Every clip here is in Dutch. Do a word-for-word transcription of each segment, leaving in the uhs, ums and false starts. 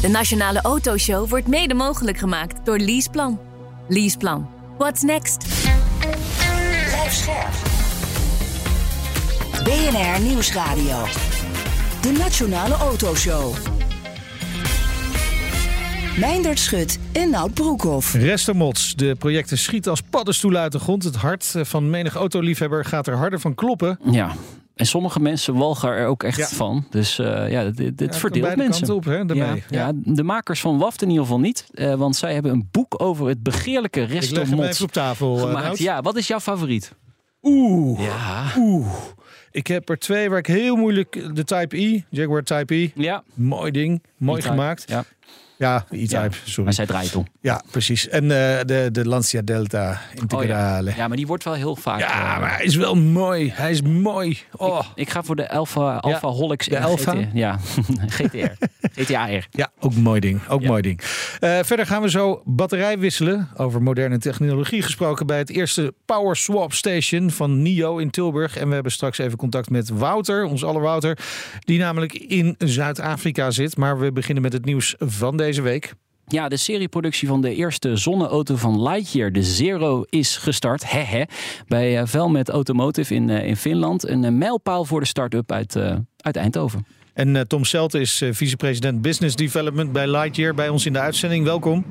De Nationale Autoshow wordt mede mogelijk gemaakt door Leaseplan. Leaseplan. What's next? Blijf scherp. B N R Nieuwsradio. De Nationale Autoshow. Meindert Schut en Nout Broekhoff. Restermots. De projecten schieten als paddenstoelen uit de grond. Het hart van menig autoliefhebber gaat er harder van kloppen. Ja. En sommige mensen walgen er ook echt ja. van. Dus uh, ja, dit, dit ja, verdeelt mensen. Op, hè, ja, ja. ja, de makers van W A F T in ieder geval niet. Uh, want zij hebben een boek over het begeerlijke Restermots Ik leg hem even op tafel gemaakt. Ja, wat is jouw favoriet? Oeh. Ja. Oeh. Ik heb er twee waar ik heel moeilijk... De Type E, Jaguar Type E. Ja. Mooi ding. Mooi E-Type. gemaakt. Ja. Ja, E-Type, ja, sorry. Maar zij draait om. Ja, precies. En uh, de, de Lancia Delta Integrale. Oh ja. ja, maar die wordt wel heel vaak... Ja, uh, maar hij is wel mooi. Hij is mooi. Oh. Ik, ik ga voor de Alfa, Alfa ja, Holix. De Alfa? G T, ja, G T R. G T A R. Ja, ook mooi ding. Ook ja. mooi ding. Uh, verder gaan we zo batterij wisselen. Over moderne technologie gesproken bij het eerste Power Swap Station van NIO in Tilburg. En we hebben straks even contact met Wouter, ons aller Wouter, die namelijk in Zuid-Afrika zit. Maar we beginnen met het nieuws van deze week. Ja, de serieproductie van de eerste zonneauto van Lightyear, de Zero, is gestart. Hehe. Bij uh, Valmet Automotive in, uh, in Finland. Een uh, mijlpaal voor de start-up uit, uh, uit Eindhoven. En uh, Tom Selte is uh, vicepresident Business Development bij Lightyear bij ons in de uitzending. Welkom.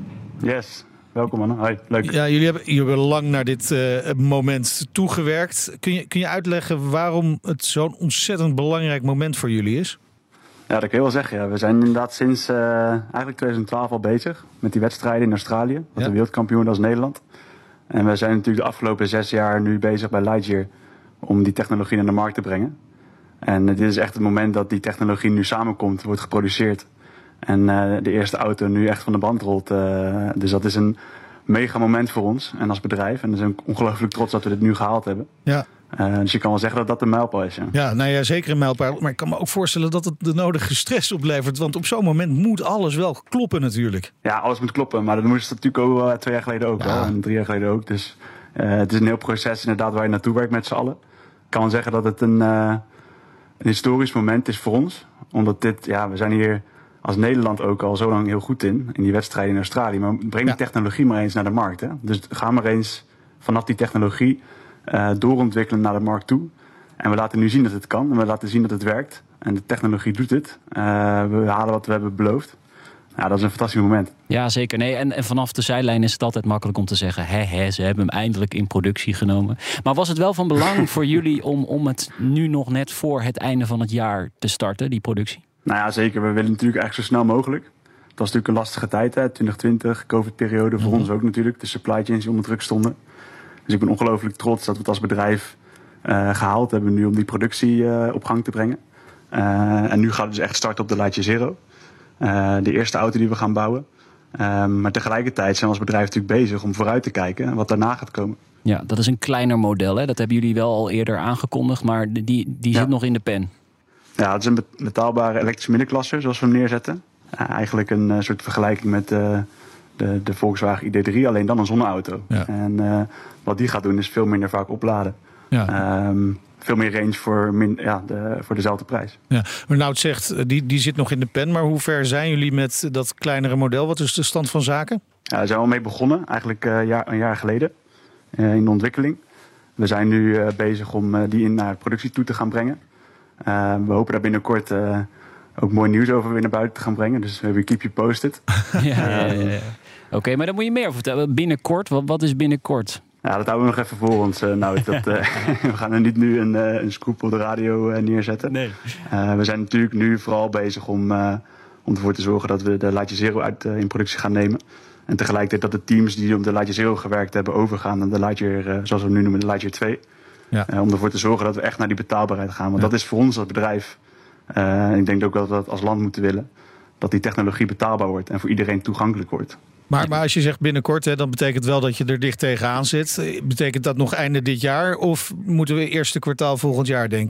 Yes, welkom man. Hoi, leuk. Ja, jullie hebben, jullie hebben lang naar dit uh, moment toegewerkt. Kun je, kun je uitleggen waarom het zo'n ontzettend belangrijk moment voor jullie is? Ja, dat kun je wel zeggen. Ja. We zijn inderdaad sinds uh, eigenlijk twintig twaalf al bezig met die wedstrijden in Australië. Wat ja. de wereldkampioen als Nederland. En we zijn natuurlijk de afgelopen zes jaar nu bezig bij Lightyear om die technologie naar de markt te brengen. En uh, dit is echt het moment dat die technologie nu samenkomt, wordt geproduceerd. En uh, de eerste auto nu echt van de band rolt. Uh, dus dat is een mega moment voor ons en als bedrijf. En we zijn ongelooflijk trots dat we dit nu gehaald hebben. Ja. Uh, dus je kan wel zeggen dat dat een mijlpaal is. Ja. ja, nou ja, zeker een mijlpaal. Maar ik kan me ook voorstellen dat het de nodige stress oplevert. Want op zo'n moment moet alles wel kloppen natuurlijk. Ja, alles moet kloppen. Maar dat moest het natuurlijk ook uh, twee jaar geleden ook ja. wel. En drie jaar geleden ook. Dus uh, het is een heel proces inderdaad waar je naartoe werkt met z'n allen. Ik kan wel zeggen dat het een, uh, een historisch moment is voor ons. Omdat dit, ja, we zijn hier als Nederland ook al zo lang heel goed in. In die wedstrijden in Australië. Maar breng die ja. technologie maar eens naar de markt. Hè. Dus ga maar eens vanaf die technologie Uh, doorontwikkelen naar de markt toe. En we laten nu zien dat het kan. En we laten zien dat het werkt. En de technologie doet het. Uh, we halen wat we hebben beloofd. Ja, dat is een fantastisch moment. Ja, zeker. Nee, en, en vanaf de zijlijn is het altijd makkelijk om te zeggen, hè, hè, ze hebben hem eindelijk in productie genomen. Maar was het wel van belang voor jullie om, om het nu nog net voor het einde van het jaar te starten, die productie? Nou ja, zeker. We willen natuurlijk eigenlijk zo snel mogelijk. Het was natuurlijk een lastige tijd, hè, twintig twintig, COVID-periode. Voor mm-hmm. ons ook natuurlijk. De supply chains die onder druk stonden. Dus ik ben ongelooflijk trots dat we het als bedrijf uh, gehaald hebben nu om die productie uh, op gang te brengen. Uh, en nu gaat het dus echt starten op de Lightyear Zero. Uh, de eerste auto die we gaan bouwen. Uh, maar tegelijkertijd zijn we als bedrijf natuurlijk bezig om vooruit te kijken en wat daarna gaat komen. Ja, dat is een kleiner model. Hè? Dat hebben jullie wel al eerder aangekondigd, maar die, die ja. zit nog in de pen. Ja, het is een betaalbare elektrische middenklasse zoals we hem neerzetten. Uh, eigenlijk een uh, soort vergelijking met uh, de, de Volkswagen I D drie, alleen dan een zonneauto. Ja. En uh, wat die gaat doen is veel minder vaak opladen. Ja. Um, veel meer range voor, min, ja, de, voor dezelfde prijs. Ja, maar nou het zegt, die, die zit nog in de pen. Maar hoe ver zijn jullie met dat kleinere model? Wat is de stand van zaken? Ja, daar zijn we al mee begonnen, eigenlijk uh, jaar, een jaar geleden. Uh, in de ontwikkeling. We zijn nu uh, bezig om uh, die in naar productie toe te gaan brengen. Uh, we hopen daar binnenkort uh, ook mooi nieuws over weer naar buiten te gaan brengen. Dus we keep you posted. ja, ja, ja, ja. Oké, okay, maar dan moet je meer over vertellen. Binnenkort, wat, wat is binnenkort? Ja, dat houden we nog even voor ons. Uh, nou, dat, uh, we gaan er niet nu een, uh, een scoop op de radio uh, neerzetten. Nee. Uh, we zijn natuurlijk nu vooral bezig om, uh, om ervoor te zorgen dat we de Lightyear Zero uit, uh, in productie gaan nemen. En tegelijkertijd dat de teams die op de Lightyear Zero gewerkt hebben overgaan naar de Lightyear, uh, zoals we nu noemen, de Lightyear twee. Ja. Uh, om ervoor te zorgen dat we echt naar die betaalbaarheid gaan. Want ja. dat is voor ons als bedrijf, uh, en ik denk ook dat we dat als land moeten willen, dat die technologie betaalbaar wordt en voor iedereen toegankelijk wordt. Maar, maar als je zegt binnenkort, hè, dan betekent wel dat je er dicht tegenaan zit. Betekent dat nog einde dit jaar of moeten we eerste kwartaal volgend jaar denken?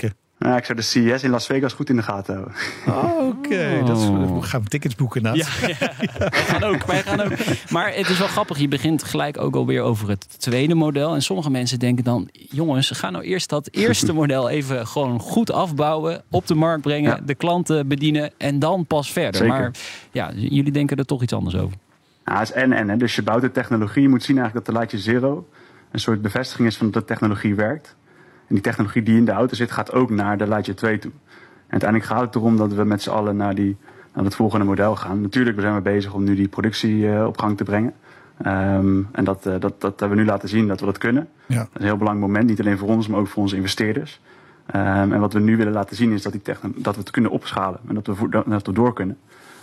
Nou, ik zou de C E S in Las Vegas goed in de gaten houden. Oh, Oké, okay. oh. we gaan tickets boeken, Nat. Ja, ja. Wij gaan ook, wij gaan ook. Maar het is wel grappig, je begint gelijk ook alweer over het tweede model. En sommige mensen denken dan, jongens, ga nou eerst dat eerste model even gewoon goed afbouwen, op de markt brengen, ja. de klanten bedienen en dan pas verder. Zeker. Maar ja, jullie denken er toch iets anders over. Nou, het is en en. Hè. Dus je bouwt de technologie. Je moet zien eigenlijk dat de Lightyear Zero een soort bevestiging is van dat de technologie werkt. En die technologie die in de auto zit, gaat ook naar de Lightyear twee toe. En uiteindelijk gaat het erom dat we met z'n allen naar, die, naar het volgende model gaan. Natuurlijk zijn we bezig om nu die productie uh, op gang te brengen. Um, en dat, uh, dat, dat hebben we nu laten zien dat we dat kunnen. Ja. Dat is een heel belangrijk moment, niet alleen voor ons, maar ook voor onze investeerders. Um, en wat we nu willen laten zien is dat, die techn- dat we het kunnen opschalen. En dat we, vo- dat we door kunnen.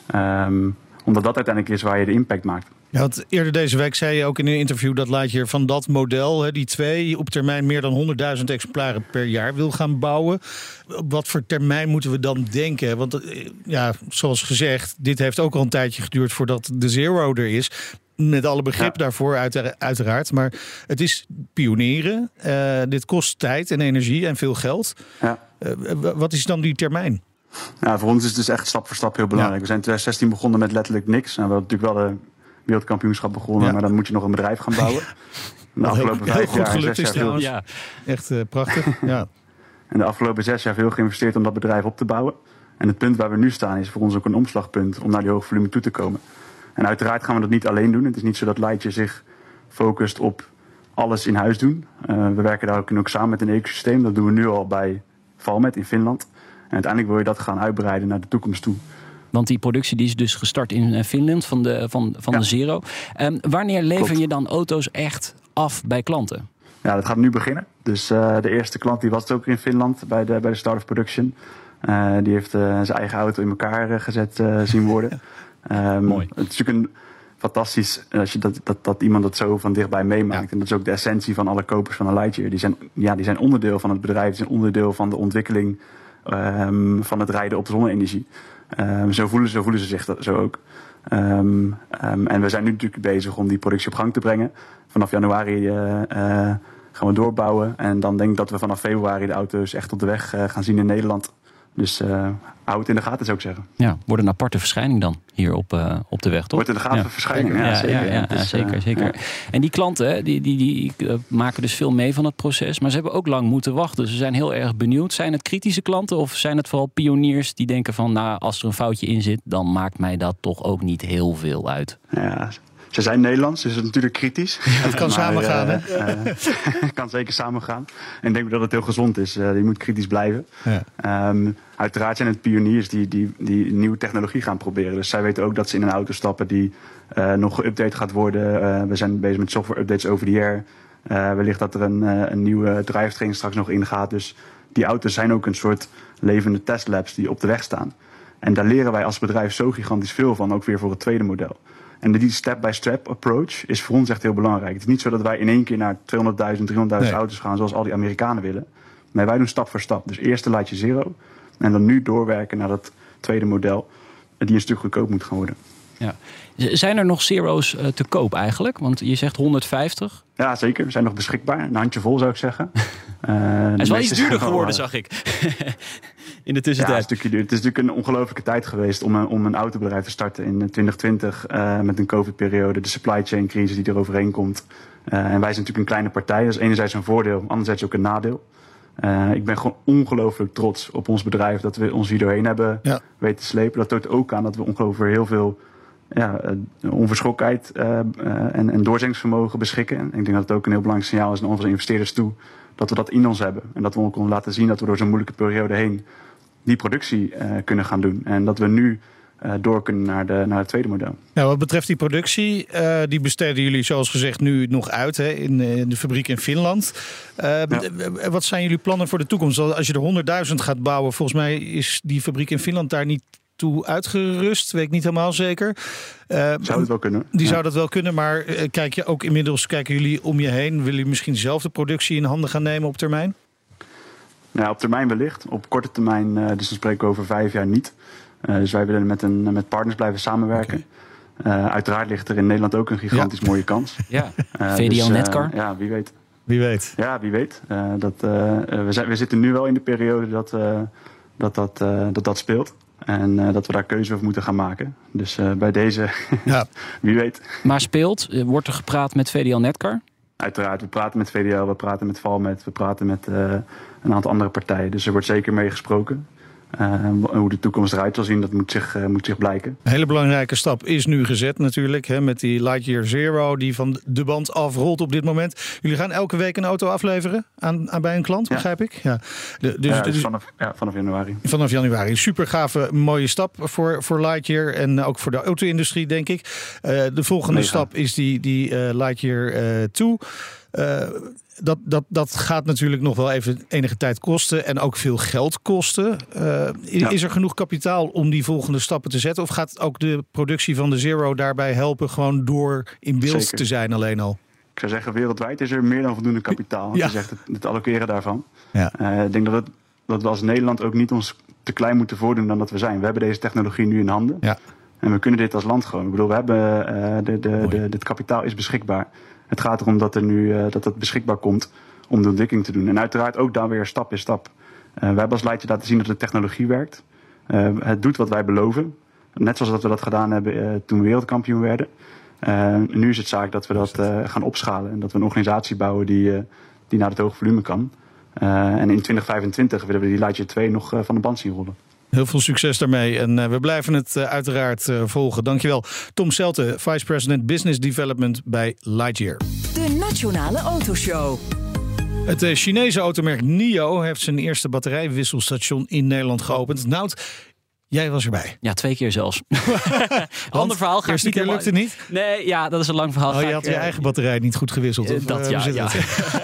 Um, omdat dat uiteindelijk is waar je de impact maakt. Ja, want eerder deze week zei je ook in een interview dat Lightyear van dat model, die twee, op termijn meer dan honderdduizend exemplaren per jaar wil gaan bouwen. Op wat voor termijn moeten we dan denken? Want ja, zoals gezegd, dit heeft ook al een tijdje geduurd voordat de Zero er is. Met alle begrip ja. daarvoor uiteraard. Maar het is pionieren. Uh, dit kost tijd en energie en veel geld. Ja. Uh, wat is dan die termijn? Nou, voor ons is het dus echt stap voor stap heel belangrijk. Ja. We zijn in twintig zestien begonnen met letterlijk niks. Nou, we hebben natuurlijk wel de wereldkampioenschap begonnen, ja. maar dan moet je nog een bedrijf gaan bouwen. De afgelopen heel, vijf heel jaar, goed zes jaar trouwens. Ja. Echt uh, prachtig. Ja. En de afgelopen zes jaar veel geïnvesteerd om dat bedrijf op te bouwen. En het punt waar we nu staan is voor ons ook een omslagpunt om naar die hoge volume toe te komen. En uiteraard gaan we dat niet alleen doen. Het is niet zo dat Lightyear zich focust op alles in huis doen. Uh, we werken daar ook, ook samen met een ecosysteem. Dat doen we nu al bij Valmet in Finland. En uiteindelijk wil je dat gaan uitbreiden naar de toekomst toe. Want die productie die is dus gestart in Finland van de, van, van ja. de Zero. Um, wanneer lever Klopt. je dan auto's echt af bij klanten? Ja, dat gaat nu beginnen. Dus uh, de eerste klant die was ook in Finland bij de, bij de start of production. Uh, die heeft uh, zijn eigen auto in elkaar uh, gezet uh, zien worden. Um, Mooi. Het is natuurlijk een fantastisch als je dat, dat, dat iemand dat zo van dichtbij meemaakt. Ja. En dat is ook de essentie van alle kopers van een Lightyear. Die zijn, ja, die zijn onderdeel van het bedrijf. Die zijn onderdeel van de ontwikkeling um, van het rijden op zonne-energie. Um, zo, voelen, zo voelen ze zich dat, zo ook. Um, um, en we zijn nu natuurlijk bezig om die productie op gang te brengen. Vanaf januari uh, uh, gaan we doorbouwen. En dan denk ik dat we vanaf februari de auto's echt op de weg uh, gaan zien in Nederland. Dus uh, hou het in de gaten, zou ik zeggen. Ja, wordt een aparte verschijning dan hier op, uh, op de weg, toch? Wordt in de gaten ja. verschijning, ja, ja, zeker. Ja, ja, dus, zeker, uh, zeker. Ja. En die klanten, die, die, die uh, maken dus veel mee van het proces. Maar ze hebben ook lang moeten wachten. Ze zijn heel erg benieuwd. Zijn het kritische klanten of zijn het vooral pioniers die denken van, nou, als er een foutje in zit, dan maakt mij dat toch ook niet heel veel uit? Ja, ze zijn Nederlands, dus het is natuurlijk kritisch. Het kan samen gaan, hè? Het uh, kan zeker samen gaan. En ik denk dat het heel gezond is. Uh, je moet kritisch blijven. Ja. Um, uiteraard zijn het pioniers die, die, die nieuwe technologie gaan proberen. Dus zij weten ook dat ze in een auto stappen die uh, nog geüpdate gaat worden. Uh, we zijn bezig met software updates over the air. Uh, wellicht dat er een, uh, een nieuwe drivetrain straks nog ingaat. Dus die auto's zijn ook een soort levende testlabs die op de weg staan. En daar leren wij als bedrijf zo gigantisch veel van, ook weer voor het tweede model. En die step-by-step approach is voor ons echt heel belangrijk. Het is niet zo dat wij in één keer naar tweehonderdduizend, driehonderdduizend nee. auto's gaan zoals al die Amerikanen willen. Nee, wij doen stap voor stap. Dus eerst de Lightyear Zero en dan nu doorwerken naar dat tweede model die een stuk goedkoop moet gaan worden. Ja. Zijn er nog Zero's uh, te koop eigenlijk? Want je zegt honderdvijftig. Ja, zeker. We zijn nog beschikbaar. Een handjevol zou ik zeggen. Uh, Hij is wel iets duurder geworden, zag ik. In de tussentijd. Ja, het is natuurlijk duur. Het is natuurlijk een ongelofelijke tijd geweest om een, om een autobedrijf te starten in twintig twintig. Uh, met een COVID-periode, de supply chain crisis die er overheen komt. Uh, en wij zijn natuurlijk een kleine partij. Dat is enerzijds een voordeel, anderzijds ook een nadeel. Uh, ik ben gewoon ongelooflijk trots op ons bedrijf dat we ons hier doorheen hebben ja. weten te slepen. Dat toont ook aan dat we ongelooflijk heel veel ja, onverschrokkenheid uh, uh, en, en doorzettingsvermogen beschikken. En ik denk dat het ook een heel belangrijk signaal is naar onze investeerders toe dat we dat in ons hebben. En dat we ook konden laten zien dat we door zo'n moeilijke periode heen die productie uh, kunnen gaan doen. En dat we nu uh, door kunnen naar, de, naar het tweede model. Ja, wat betreft die productie, uh, die besteden jullie zoals gezegd nu nog uit hè, in, in de fabriek in Finland. Uh, ja. Wat zijn jullie plannen voor de toekomst? Als je er honderdduizend gaat bouwen, volgens mij is die fabriek in Finland daar niet toe uitgerust, weet ik niet helemaal zeker. Uh, zou het wel kunnen. Die ja. zou dat wel kunnen, maar uh, kijk je ook inmiddels, kijken jullie om je heen, willen jullie misschien zelf de productie in handen gaan nemen op termijn? Ja, op termijn wellicht. Op korte termijn, uh, dus dan spreken we over vijf jaar niet. Uh, dus wij willen met, een, met partners blijven samenwerken. Okay. Uh, uiteraard ligt er in Nederland ook een gigantisch ja. mooie kans. Ja, uh, V D L dus, uh, Netcar. Ja, wie weet. Wie weet. Ja, wie weet. Uh, dat, uh, we, zijn, we zitten nu wel in de periode dat uh, dat, dat, uh, dat, dat speelt. En uh, dat we daar keuze over moeten gaan maken. Dus uh, bij deze, ja. wie weet. Maar speelt, wordt er gepraat met V D L Netcar? Uiteraard, we praten met V D L, we praten met Valmet, we praten met uh, een aantal andere partijen. Dus er wordt zeker mee gesproken. Uh, hoe de toekomst eruit zal zien, dat moet zich, uh, moet zich blijken. Een hele belangrijke stap is nu gezet natuurlijk. Hè, met die Lightyear Zero die van de band afrolt op dit moment. Jullie gaan elke week een auto afleveren aan, aan bij een klant, ja. begrijp ik? Ja, de, dus, ja, dus vanaf, ja, vanaf januari. Vanaf januari. Super gave, mooie stap voor, voor Lightyear. En ook voor de auto-industrie, denk ik. Uh, de volgende Mega. stap is die, die uh, Lightyear uh, twee. Uh, Dat, dat, dat gaat natuurlijk nog wel even enige tijd kosten en ook veel geld kosten. Uh, is, ja. is er genoeg kapitaal om die volgende stappen te zetten? Of gaat ook de productie van de Zero daarbij helpen gewoon door in beeld Zeker. te zijn alleen al? Ik zou zeggen, wereldwijd is er meer dan voldoende kapitaal. Ja. Je zegt het, het allokeren daarvan. Ja. Uh, ik denk dat, het, dat we als Nederland ook niet ons te klein moeten voordoen dan dat we zijn. We hebben deze technologie nu in handen. Ja. En we kunnen dit als land gewoon. Ik bedoel, we hebben uh, de, de, de, dit kapitaal is beschikbaar. Het gaat erom dat er nu uh, dat het beschikbaar komt om de ontwikkeling te doen. En uiteraard ook daar weer stap in stap. Uh, we hebben als Lightyear laten zien dat de technologie werkt. Uh, het doet wat wij beloven. Net zoals dat we dat gedaan hebben uh, toen we wereldkampioen werden. Uh, nu is het zaak dat we dat uh, gaan opschalen. En dat we een organisatie bouwen die, uh, die naar het hoge volume kan. Uh, en in twintig vijfentwintig willen we die Lightyear twee nog uh, van de band zien rollen. Heel veel succes daarmee en uh, we blijven het uh, uiteraard uh, volgen. Dankjewel. Tom Selte, Vice President Business Development bij Lightyear. De Nationale Autoshow. Het uh, Chinese automerk NIO heeft zijn eerste batterijwisselstation in Nederland geopend. Nout, jij was erbij. Ja, twee keer zelfs. Ander verhaal. Eerste keer helemaal... lukte niet? Nee, ja, dat is een lang verhaal. Oh, je had je eigen batterij niet goed gewisseld? Of, dat, uh, ja. ja.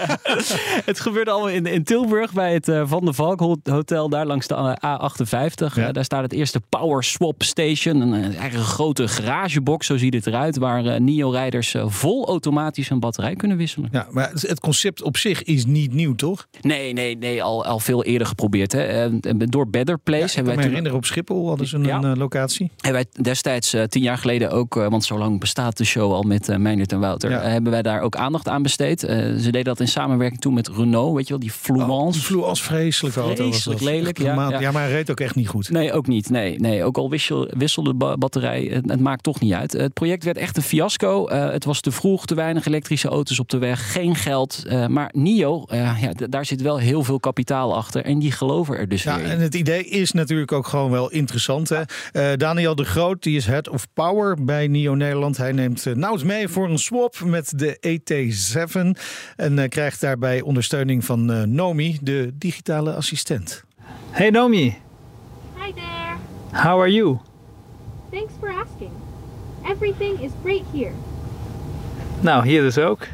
Het? het gebeurde allemaal in, in Tilburg bij het uh, Van der Valk Hotel. Daar langs de uh, A achtenvijftig. Ja. Uh, daar staat het eerste Power Swap Station. Een, een eigen grote garagebox, zo ziet het eruit. Waar uh, NIO-rijders uh, vol automatisch een batterij kunnen wisselen. Ja, maar het concept op zich is niet nieuw, toch? Nee, nee, nee al, al veel eerder geprobeerd. Hè. Uh, door Better Place. Ja, ik kan wij me herinneren op Schiphol. Hadden ze een ja. uh, locatie? Hebben wij destijds uh, tien jaar geleden ook, uh, want zo lang bestaat de show al met uh, Meijnert en Wouter, ja. uh, hebben wij daar ook aandacht aan besteed. Uh, ze deden dat in samenwerking toen met Renault, weet je wel, die Fluence. Oh, die Fluence, vreselijke auto. Vreselijk was lelijk. Ja, ja. ja, maar hij reed ook echt niet goed. Nee, ook niet. Nee, nee. Ook al wissel, wisselde de batterij, het, het maakt toch niet uit. Het project werd echt een fiasco. Uh, het was te vroeg, te weinig elektrische auto's op de weg, geen geld. Uh, maar NIO, uh, ja, d- daar zit wel heel veel kapitaal achter en die geloven er dus ja, weer in. En het idee is natuurlijk ook gewoon wel interessant. Hè? Uh, Daniel de Groot, die is Head of Power bij NIO Nederland. Hij neemt uh, Nout mee voor een swap met de E T zeven. En uh, krijgt daarbij ondersteuning van uh, Nomi, de digitale assistent. Hey Nomi. Hi there. How are you? Thanks for asking. Everything is great here. Nou, hier dus ook.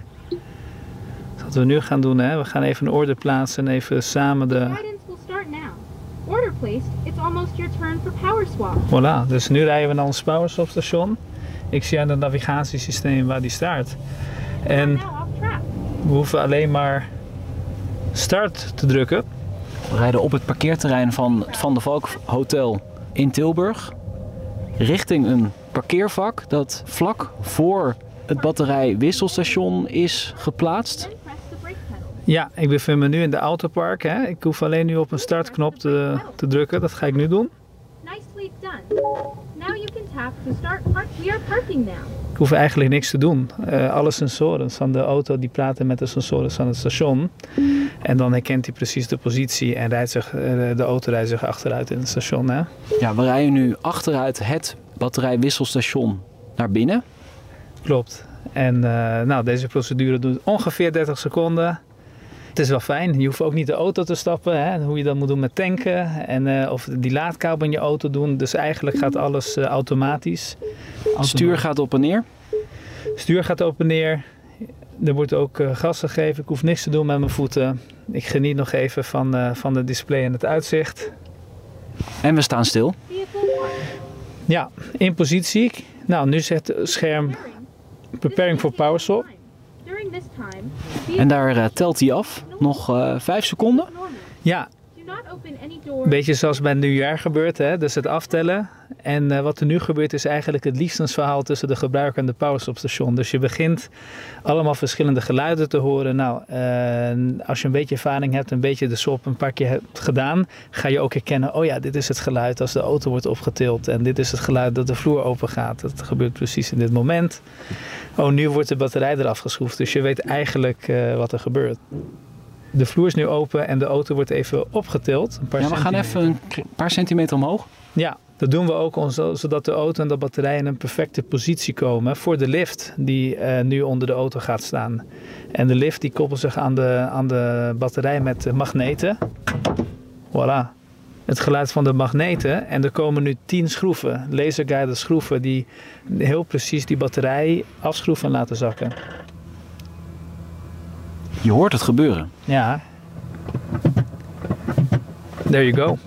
Wat we nu gaan doen, hè? We gaan even een order plaatsen en even samen de... Guidance will start now. Order placed, it's almost your turn for power swap. Voilà, dus nu rijden we naar ons power swap station. Ik zie aan het navigatiesysteem waar die staat. En we hoeven alleen maar start te drukken. We rijden op het parkeerterrein van het Van der Valk Hotel in Tilburg. Richting een parkeervak dat vlak voor het batterijwisselstation is geplaatst. Ja, ik bevind me nu in de autopark. Hè. Ik hoef alleen nu op een startknop te, te drukken. Dat ga ik nu doen. Nicely done. Now you can tap to start park. We are parking now. Ik hoef eigenlijk niks te doen. Uh, alle sensoren van de auto die praten met de sensoren van het station. En dan herkent hij precies de positie en rijdt zich, uh, de auto rijdt zich achteruit in het station. Hè. Ja, we rijden nu achteruit het batterijwisselstation naar binnen. Klopt. En uh, nou, deze procedure duurt ongeveer dertig seconden. Het is wel fijn. Je hoeft ook niet de auto te stappen. Hè? Hoe je dat moet doen met tanken. En, uh, of die laadkabel in je auto doen. Dus eigenlijk gaat alles uh, automatisch. Het stuur gaat op en neer. Stuur gaat op en neer. Er wordt ook uh, gas gegeven. Ik hoef niks te doen met mijn voeten. Ik geniet nog even van, uh, van het display en het uitzicht. En we staan stil. Ja, in positie. Nou, nu zegt het scherm preparing for power swap. En daar uh, telt hij af. Nog uh, vijf seconden. Ja. Een beetje zoals bij het nieuwjaar gebeurt. Hè? Dus het aftellen. En uh, wat er nu gebeurt is eigenlijk het liefdesverhaal tussen de gebruiker en de powerstopstation. Dus je begint allemaal verschillende geluiden te horen. Nou, uh, als je een beetje ervaring hebt, een beetje de swap een paar keer hebt gedaan, ga je ook herkennen, oh ja, dit is het geluid als de auto wordt opgetild. En dit is het geluid dat de vloer open gaat. Dat gebeurt precies in dit moment. Oh, nu wordt de batterij eraf geschroefd. Dus je weet eigenlijk uh, wat er gebeurt. De vloer is nu open en de auto wordt even opgetild. Een paar ja, we gaan even een paar centimeter omhoog. Ja, dat doen we ook zodat de auto en de batterij in een perfecte positie komen voor de lift die uh, nu onder de auto gaat staan. En de lift die koppelt zich aan de, aan de batterij met magneten. Voilà. Het geluid van de magneten. En er komen nu tien schroeven, laserguided schroeven, die heel precies die batterij afschroeven en laten zakken. Je hoort het gebeuren. Ja. There you go.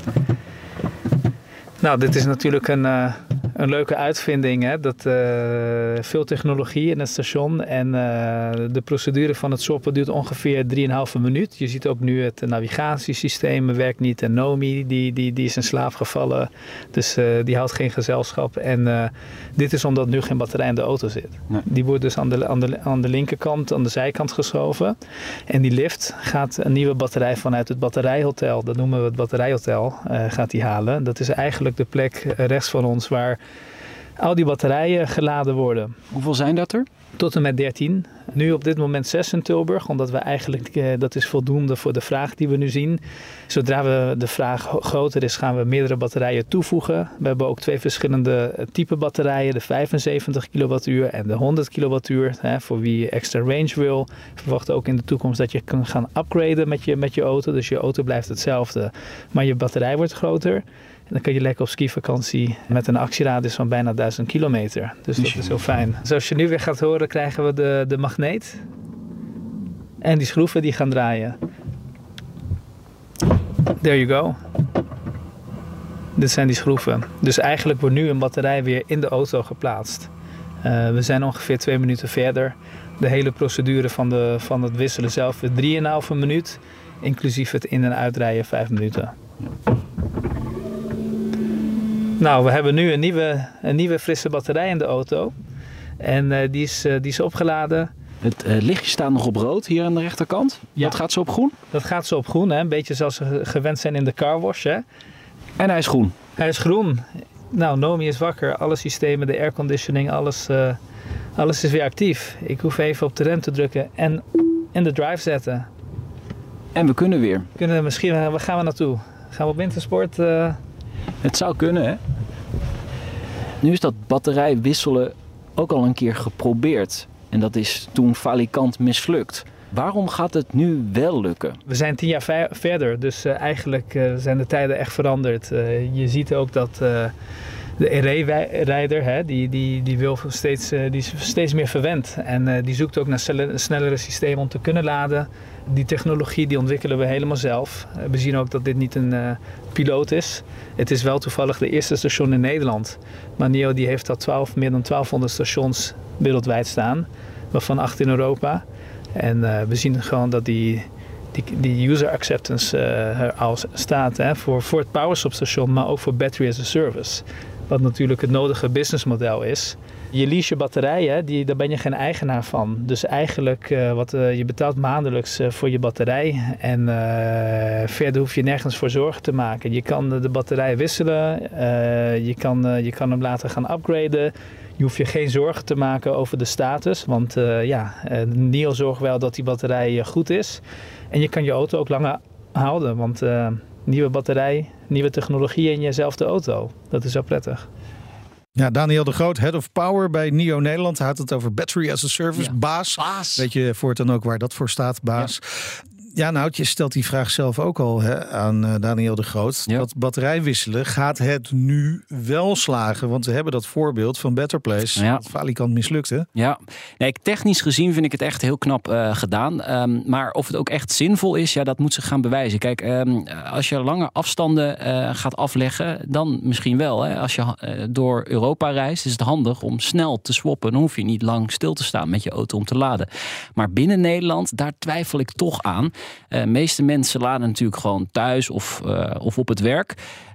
Nou, dit is natuurlijk een, uh, een leuke uitvinding. Hè? Dat, uh, veel technologie in het station. En uh, de procedure van het swappen duurt ongeveer drieënhalve minuut. Je ziet ook nu het navigatiesysteem werkt niet. En Nomi die, die, die is in slaap gevallen. Dus uh, die houdt geen gezelschap. En uh, dit is omdat nu geen batterij in de auto zit. Nee. Die wordt dus aan de, aan, de, aan de linkerkant, aan de zijkant geschoven. En die lift gaat een nieuwe batterij vanuit het batterijhotel. Dat noemen we het batterijhotel. Uh, gaat die halen. Dat is eigenlijk de plek rechts van ons waar al die batterijen geladen worden. Hoeveel zijn dat er? Tot en met dertien. Nu op dit moment zes in Tilburg, omdat we eigenlijk, eh, dat is voldoende voor de vraag die we nu zien. Zodra we de vraag groter is, gaan we meerdere batterijen toevoegen. We hebben ook twee verschillende type batterijen, de vijfenzeventig kilowattuur en de honderd kilowattuur. Hè, voor wie extra range wil. We verwachten ook in de toekomst dat je kan gaan upgraden met je, met je auto. Dus je auto blijft hetzelfde, maar je batterij wordt groter. En dan kun je lekker op skivakantie met een actieradius van bijna duizend kilometer. Dus dat is heel fijn. Zoals je nu weer gaat horen, krijgen we de, de magneet. En die schroeven die gaan draaien. There you go. Dit zijn die schroeven. Dus eigenlijk wordt nu een batterij weer in de auto geplaatst. Uh, we zijn ongeveer twee minuten verder. De hele procedure van, de, van het wisselen zelf is drieënhalve minuut. Inclusief het in- en uitrijden vijf minuten. Nou, we hebben nu een nieuwe, een nieuwe frisse batterij in de auto. En uh, die, is, uh, die is opgeladen. Het uh, lichtje staat nog op rood hier aan de rechterkant. Ja. Dat gaat zo op groen? Dat gaat zo op groen, hè? Een beetje zoals we gewend zijn in de carwash. Hè? En hij is groen? Hij is groen. Nou, Nomi is wakker. Alle systemen, de airconditioning, alles, uh, alles is weer actief. Ik hoef even op de rem te drukken en in de drive zetten. En we kunnen weer? We kunnen misschien, waar gaan we naartoe? Gaan we op wintersport? Uh... Het zou kunnen, hè? Nu is dat batterij wisselen ook al een keer geprobeerd. En dat is toen falikant mislukt. Waarom gaat het nu wel lukken? We zijn tien jaar ver- verder, dus uh, eigenlijk uh, zijn de tijden echt veranderd. Uh, je ziet ook dat uh, de R E-rijder, die, die, die, wil steeds, uh, die is steeds meer verwend. En uh, die zoekt ook naar snelle, snellere systemen om te kunnen laden. Die technologie die ontwikkelen we helemaal zelf. Uh, we zien ook dat dit niet een uh, piloot is. Het is wel toevallig de eerste station in Nederland. Maar NIO die heeft al twaalf, meer dan twaalfhonderd stations wereldwijd staan. Waarvan acht in Europa. En uh, we zien gewoon dat die, die, die user acceptance uh, er al staat. Hè, voor, voor het powerstopstation, maar ook voor battery as a service. Wat natuurlijk het nodige businessmodel is. Je lease je batterijen, die, daar ben je geen eigenaar van. Dus eigenlijk, uh, wat, uh, je betaalt maandelijks uh, voor je batterij. En uh, verder hoef je nergens voor zorgen te maken. Je kan de, de batterij wisselen. Uh, je, kan, uh, je kan hem laten gaan upgraden. Je hoeft je geen zorgen te maken over de status. Want uh, ja, uh, NIO zorgt wel dat die batterij uh, goed is. En je kan je auto ook langer houden. Want uh, nieuwe batterij, nieuwe technologie in jezelfde auto. Dat is wel prettig. Ja, Daniel de Groot, Head of Power bij NIO Nederland. Hij had het over Battery as a Service, ja. baas. baas. Weet je voortaan ook waar dat voor staat, baas. Ja. Ja, nou, je stelt die vraag zelf ook al hè, aan uh, Daniel de Groot. Ja. Dat batterij wisselen, gaat het nu wel slagen? Want we hebben dat voorbeeld van Better Place. Ja. Dat falikant mislukte. Ja, nee, technisch gezien vind ik het echt heel knap uh, gedaan. Um, maar of het ook echt zinvol is, ja, dat moet zich gaan bewijzen. Kijk, um, als je lange afstanden uh, gaat afleggen, dan misschien wel. Hè. Als je uh, door Europa reist, is het handig om snel te swappen. Dan hoef je niet lang stil te staan met je auto om te laden. Maar binnen Nederland, daar twijfel ik toch aan. De uh, meeste mensen laden natuurlijk gewoon thuis of, uh, of op het werk.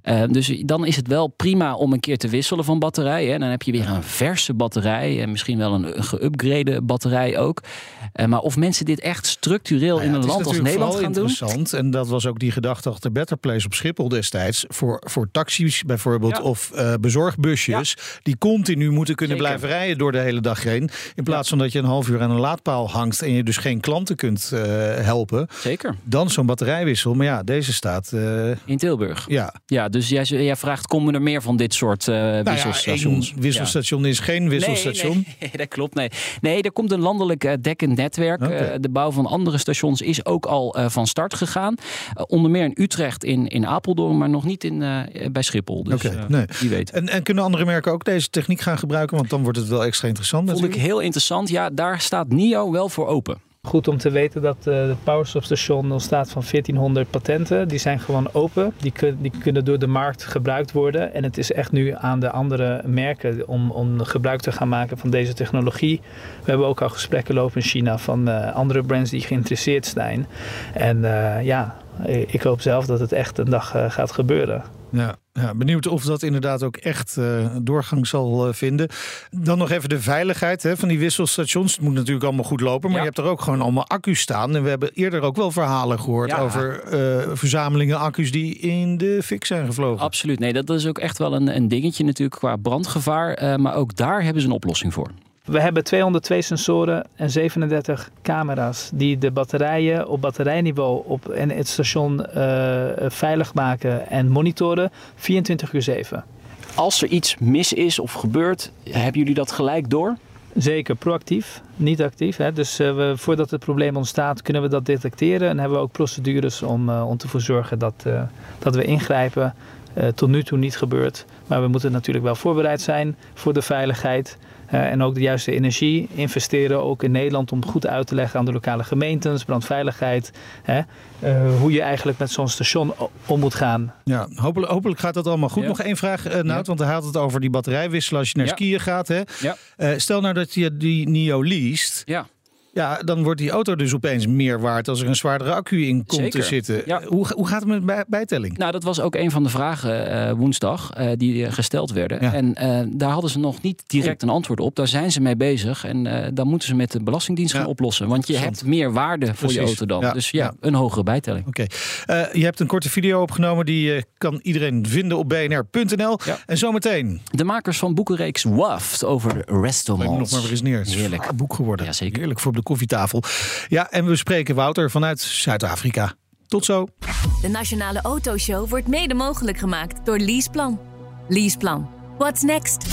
Uh, dus dan is het wel prima om een keer te wisselen van batterij. Hè. Dan heb je weer een verse batterij en misschien wel een geüpgrade batterij ook. Uh, maar of mensen dit echt structureel nou ja, in een land als Nederland gaan doen? Interessant. En dat was ook die gedachte achter Better Place op Schiphol destijds. Voor, voor taxis bijvoorbeeld ja. of uh, bezorgbusjes. Ja. Die continu moeten kunnen Zeker. blijven rijden door de hele dag heen. In plaats ja. van dat je een half uur aan een laadpaal hangt en je dus geen klanten kunt uh, helpen. Zeker. Dan zo'n batterijwissel. Maar ja, deze staat... Uh, in Tilburg. Ja. Ja, dus jij, jij vraagt, komen er meer van dit soort uh, nou wisselstations? Ja, wisselstation ja. is geen wisselstation. Nee, nee, dat klopt. Nee. nee, er komt een landelijk uh, dekkend netwerk. Okay. Uh, de bouw van andere stations is ook al uh, van start gegaan. Uh, onder meer in Utrecht, in, in Apeldoorn, maar nog niet in, uh, bij Schiphol. Dus okay, uh, nee. wie weet. En, en kunnen andere merken ook deze techniek gaan gebruiken? Want dan wordt het wel extra interessant. Vond natuurlijk. ik heel interessant. Ja, daar staat NIO wel voor open. Goed om te weten dat uh, de PowerSwap-station ontstaat van veertienhonderd patenten. Die zijn gewoon open. Die, kun, die kunnen door de markt gebruikt worden. En het is echt nu aan de andere merken om, om gebruik te gaan maken van deze technologie. We hebben ook al gesprekken lopen in China van uh, andere brands die geïnteresseerd zijn. En uh, ja, ik hoop zelf dat het echt een dag uh, gaat gebeuren. Ja, ja, benieuwd of dat inderdaad ook echt uh, doorgang zal uh, vinden. Dan nog even de veiligheid hè, van die wisselstations. Het moet natuurlijk allemaal goed lopen, maar ja. je hebt er ook gewoon allemaal accu's staan. En we hebben eerder ook wel verhalen gehoord ja. over uh, verzamelingen accu's die in de fik zijn gevlogen. Absoluut, nee, dat is ook echt wel een, een dingetje natuurlijk qua brandgevaar. Uh, maar ook daar hebben ze een oplossing voor. We hebben tweehonderdtwee sensoren en zevenendertig camera's die de batterijen op batterijniveau op en het station uh, veilig maken en monitoren vierentwintig uur zeven. Als er iets mis is of gebeurt, hebben jullie dat gelijk door? Zeker, proactief, niet actief. Hè. Dus uh, we, voordat het probleem ontstaat kunnen we dat detecteren en hebben we ook procedures om, uh, om te zorgen dat, uh, dat we ingrijpen. Uh, tot nu toe niet gebeurd, maar we moeten natuurlijk wel voorbereid zijn voor de veiligheid. Uh, en ook de juiste energie investeren, ook in Nederland, om goed uit te leggen aan de lokale gemeentes, brandveiligheid. Hè, uh, hoe je eigenlijk met zo'n station om moet gaan. Ja, hopelijk, hopelijk gaat dat allemaal goed. Ja. Nog één vraag, uh, Nout, ja. want hij had het over die batterijwisselen als je naar ja. skiën gaat. Hè? Ja. Uh, stel nou dat je die NIO leest. Ja. Ja, dan wordt die auto dus opeens meer waard als er een zwaardere accu in komt Zeker. te zitten. Ja. Hoe, hoe gaat het met bij, bijtelling? Nou, dat was ook een van de vragen uh, woensdag uh, die gesteld werden. Ja. En uh, daar hadden ze nog niet direct een antwoord op. Daar zijn ze mee bezig. En uh, dan moeten ze met de Belastingdienst ja. gaan oplossen. Want je hebt meer waarde voor Precies. je auto dan. Ja. Dus ja, ja, een hogere bijtelling. Oké. Okay. Uh, je hebt een korte video opgenomen. Die uh, kan iedereen vinden op b n r punt n l. Ja. En zometeen. De makers van boekenreeks W A F T over Restomals. Leg nog maar weer eens neer. Het is Heerlijk. een boek geworden. Ja, zeker. Heerlijk voor op de koffietafel. Ja, en we spreken Wouter vanuit Zuid-Afrika. Tot zo. De Nationale Autoshow wordt mede mogelijk gemaakt door Leaseplan. Leaseplan. What's next?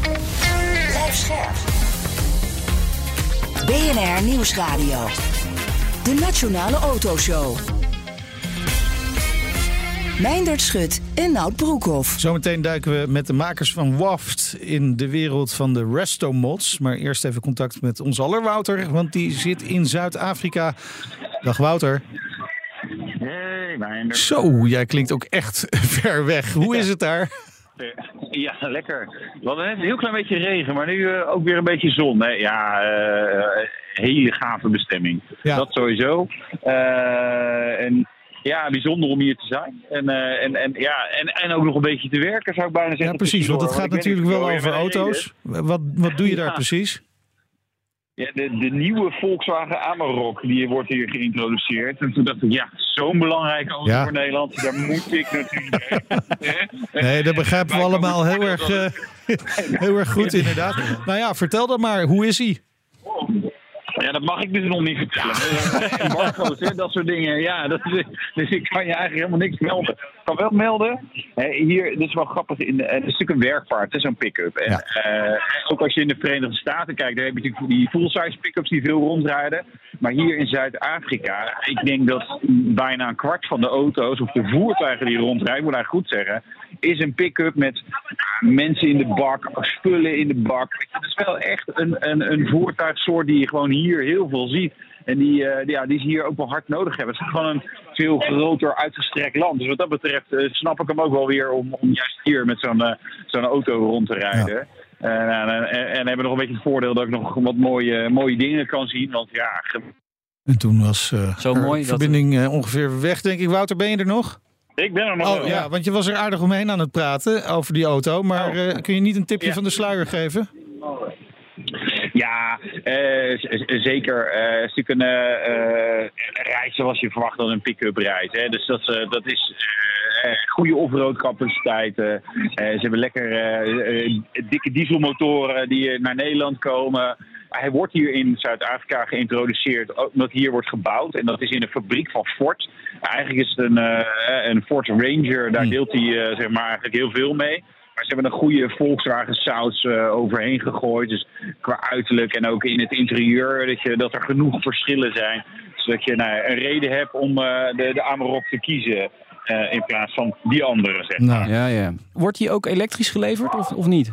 Blijf scherp. B N R Nieuwsradio. De Nationale Autoshow. Meindert Schut en Nout Broekhoff. Zometeen duiken we met de makers van W A F T in de wereld van de Restomods. Maar eerst even contact met ons aller Wouter, want die zit in Zuid-Afrika. Dag Wouter. Hey Meindert. Zo, jij klinkt ook echt ver weg. Hoe is het daar? Ja, lekker. We hadden net een heel klein beetje regen, maar nu uh, ook weer een beetje zon. Hè? Ja, uh, hele gave bestemming. Ja. Dat sowieso. Uh, en... Ja, bijzonder om hier te zijn. En, uh, en, en, ja, en, en ook nog een beetje te werken, zou ik bijna zeggen. Ja, precies, want het gaat natuurlijk wel over auto's. Wat, wat doe je daar ja. precies? Ja, de, de nieuwe Volkswagen Amarok, die wordt hier geïntroduceerd. En toen dacht ik, ja, zo'n belangrijke auto ja. voor Nederland, daar moet ik natuurlijk Nee, dat begrijpen we allemaal heel erg, uh, heel erg goed, inderdaad. Nou ja, vertel dan maar, hoe is hij? Ja, dat mag ik dus nog niet vertellen. Embargo's, hè, dat soort dingen. Ja, dat is, dus ik kan je eigenlijk helemaal niks melden. Ik kan wel melden. Hè, hier, dit is wel grappig. In de, het is natuurlijk een werkpaard, zo'n pick-up. En, ja. uh, ook als je in de Verenigde Staten kijkt, dan heb je natuurlijk die full-size pick-ups die veel rondrijden. Maar hier in Zuid-Afrika, ik denk dat bijna een kwart van de auto's, of de voertuigen die rondrijden, moet ik eigenlijk goed zeggen, is een pick-up met uh, mensen in de bak, spullen in de bak. Het is wel echt een, een, een voertuigsoort die je gewoon hier heel veel ziet. En die, uh, ja, die ze hier ook wel hard nodig hebben. Het is gewoon een veel groter uitgestrekt land. Dus wat dat betreft uh, snap ik hem ook wel weer om, om juist hier met zo'n, uh, zo'n auto rond te rijden. Ja. Uh, en, en, en hebben nog een beetje het voordeel dat ik nog wat mooie, mooie dingen kan zien. Want ja... Ge- en toen was uh, Zo mooi de verbinding dat... uh, ongeveer weg, denk ik. Wouter, ben je er nog? Ik ben er nog Oh wel. ja, want je was er aardig omheen aan het praten over die auto. Maar uh, kun je niet een tipje Ja. van de sluier geven? Ja, uh, z- z- zeker. Uh, ze kunnen uh, rijden zoals je verwacht dan een pick-up rijdt. Hè. Dus dat, uh, dat is uh, goede off-road capaciteiten. Uh, ze hebben lekker uh, uh, dikke dieselmotoren die naar Nederland komen. Hij wordt hier in Zuid-Afrika geïntroduceerd omdat hier wordt gebouwd. En dat is in een fabriek van Ford. Eigenlijk is het een, uh, een Ford Ranger. Daar deelt hij uh, zeg maar eigenlijk heel veel mee. Maar ze hebben een goede Volkswagen saus uh, overheen gegooid. Dus qua uiterlijk en ook in het interieur. Dat, je, dat er genoeg verschillen zijn. Zodat je nou, een reden hebt om uh, de, de Amarok te kiezen. Uh, in plaats van die andere, zeg maar. Nou, Ja, ja. Wordt die ook elektrisch geleverd of, of niet?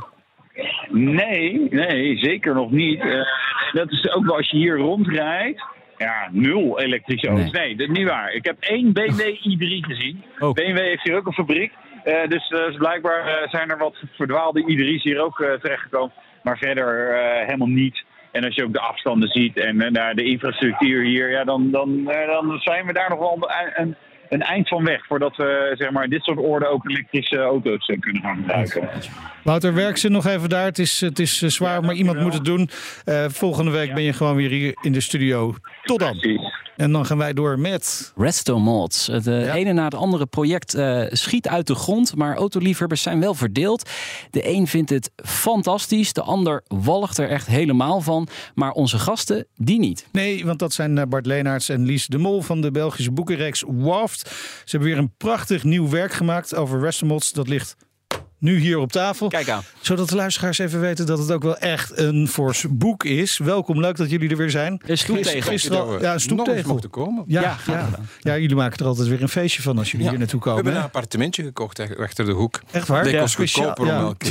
Nee, nee, zeker nog niet. Uh, dat is ook wel als je hier rondrijdt. Ja, nul elektrische auto's. Nee. nee, dat is niet waar. Ik heb één B M W i drie gezien. Oh. B M W heeft hier ook een fabriek. Uh, dus, uh, dus blijkbaar uh, zijn er wat verdwaalde i drie's hier ook uh, terechtgekomen. Maar verder uh, helemaal niet. En als je ook de afstanden ziet en uh, de infrastructuur hier, ja, dan, dan, uh, dan zijn we daar nog wel een, een, een eind van weg. Voordat we zeg maar, dit soort orde ook elektrische auto's uh, kunnen gaan gebruiken. Wouter, werk ze nog even daar. Het is, het is uh, zwaar, maar iemand moet het doen. Uh, volgende week ben je gewoon weer hier in de studio. Tot dan. Precies. En dan gaan wij door met... Resto Mods. Het uh, Ja. ene na het andere project uh, schiet uit de grond, maar autoliefhebbers zijn wel verdeeld. De een vindt het fantastisch, de ander walgt er echt helemaal van. Maar onze gasten, die niet. Nee, want dat zijn uh, Bart Leenaerts en Lies de Mol van de Belgische boekenreeks Waft. Ze hebben weer een prachtig nieuw werk gemaakt over Resto Mods. Dat ligt nu hier op tafel. Kijk aan. Zodat de luisteraars even weten dat het ook wel echt een fors boek is. Welkom, leuk dat jullie er weer zijn. Een stoeptegel. Gisteren al- ja, een Nog eens stoeptegel. mochten komen. Ja, Ja, ja, graag ja. gedaan. ja, jullie maken er altijd weer een feestje van als jullie Ja. hier naartoe We komen. hebben hè? een appartementje gekocht echt achter de hoek. Echt waar? Dat Ja, kost speciaal, goedkoper ja. om elke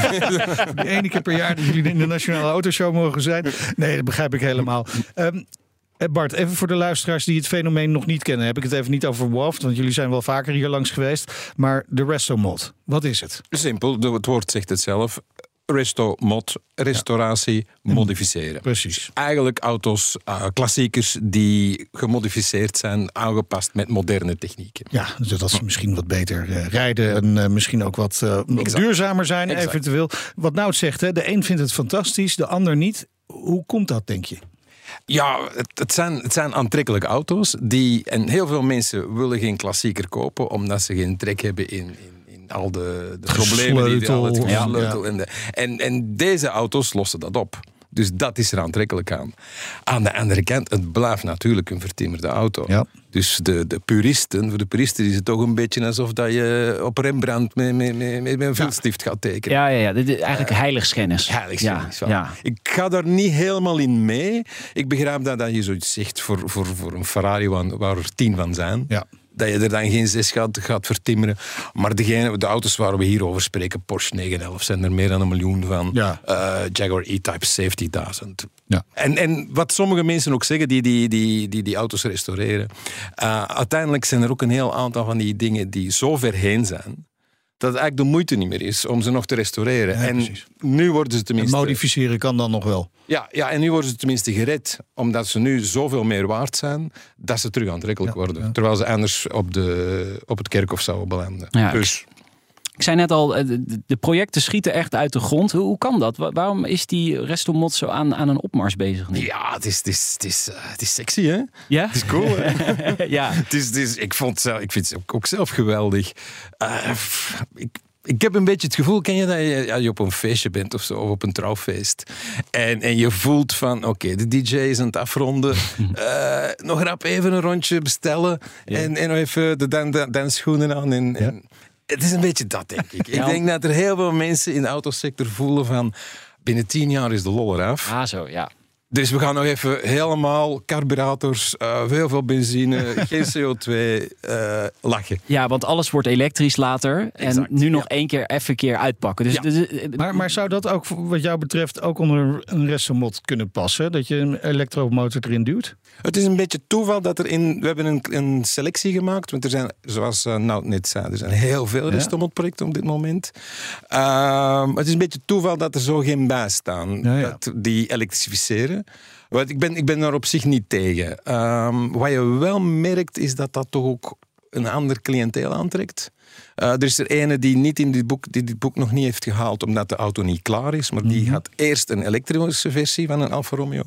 keer. De ene keer per jaar dat jullie in de Nationale Autoshow mogen zijn. Nee, dat begrijp ik helemaal. Um, Bart, even voor de luisteraars die het fenomeen nog niet kennen. Heb ik het even niet over Waft, want jullie zijn wel vaker hier langs geweest. Maar de Resto Mod, wat is het? Simpel, de- het woord zegt het zelf. Resto, mod, restauratie, modificeren. Precies. Eigenlijk auto's, uh, klassiekers die gemodificeerd zijn, aangepast met moderne technieken. Ja, zodat ze misschien wat beter uh, rijden en uh, misschien ook wat, uh, wat Exact. duurzamer zijn Exact. eventueel. Wat Nout zegt, hè, de een vindt het fantastisch, de ander niet. Hoe komt dat, denk je? Ja, het, het, zijn, het zijn aantrekkelijke auto's. Die, en heel veel mensen willen geen klassieker kopen omdat ze geen trek hebben in, in, in al de, de problemen die Gesleutel. al het Ja. gesleutel en, de, en, en deze auto's lossen dat op. Dus dat is er aantrekkelijk aan. Aan de andere kant, het blijft natuurlijk een vertimmerde auto. Ja. Dus de, de puristen, voor de puristen is het toch een beetje alsof dat je op Rembrandt met, met, met, met een viltstift gaat tekenen. Ja, ja, ja. Dit is eigenlijk heiligschennis. Heiligschennis, Ja, wel. ja. Ik ga daar niet helemaal in mee. Ik begrijp dat, dat je zoiets zegt voor, voor, voor een Ferrari waar, waar er tien van zijn. Ja. Dat je er dan geen zes gaat, gaat vertimmeren. Maar degene, de auto's waar we hier over spreken, Porsche negen elf, zijn er meer dan een miljoen van. Ja. Uh, Jaguar E-Type zeventigduizend. Ja. En, en wat sommige mensen ook zeggen, die die, die, die, die auto's restaureren. Uh, uiteindelijk zijn er ook een heel aantal van die dingen die zo ver heen zijn, dat het eigenlijk de moeite niet meer is om ze nog te restaureren. Ja, en precies. nu worden ze En tenminste... modificeren kan dan nog wel. Ja, ja, en nu worden ze tenminste gered, omdat ze nu zoveel meer waard zijn, dat ze terug aantrekkelijk Ja, worden. ja. Terwijl ze anders op, de, op het kerkhof zouden belanden. Ja, dus Ik zei net al, eh, de, de projecten schieten echt uit de grond. Hoe, hoe kan dat? Wa- Waarom is die Resto Mod zo aan, aan een opmars bezig nu? ja, het is, het, is, het, is, uh, het is sexy, hè? Ja? Het is cool, hè? Ja. het is, het is, ik, vond het zelf, ik vind het ook, ook zelf geweldig. Uh, pff, ik, ik heb een beetje het gevoel, ken je dat je, ja, je op een feestje bent of zo, of op een trouwfeest. En, en je voelt van, oké, okay, de D J is aan het afronden. Uh, nog rap even een rondje bestellen. Ja. En, en nog even de dan, dan, dansschoenen aan. En, en, Ja. het is een beetje dat, denk ik. Ik Ja. denk dat er heel veel mensen in de autosector voelen van, binnen tien jaar is de lol eraf. Ah, zo, ja. Dus we gaan nog even helemaal carburators, uh, heel veel benzine, geen C O twee, uh, lachen. Ja, want alles wordt elektrisch later. Exact, en nu nog ja. één keer even een keer uitpakken. Dus, Ja. dus, eh, Maar, maar zou dat ook wat jou betreft ook onder een Resto Mod kunnen passen? Dat je een elektromotor erin duwt? Het is een beetje toeval dat er in... We hebben een, een selectie gemaakt, want er zijn, zoals uh, Nout net zei, er zijn heel veel Ja. Restomod-projecten op dit moment. Uh, het is een beetje toeval dat er zo geen bij staan, Ja, ja. dat die elektrificeren. Want ik ben, ik ben daar op zich niet tegen. Um, wat je wel merkt, is dat dat toch ook een ander cliënteel aantrekt. Uh, er is er ene die, niet in dit boek, die dit boek nog niet heeft gehaald omdat de auto niet klaar is. Maar die mm-hmm. had eerst een elektrische versie van een Alfa Romeo.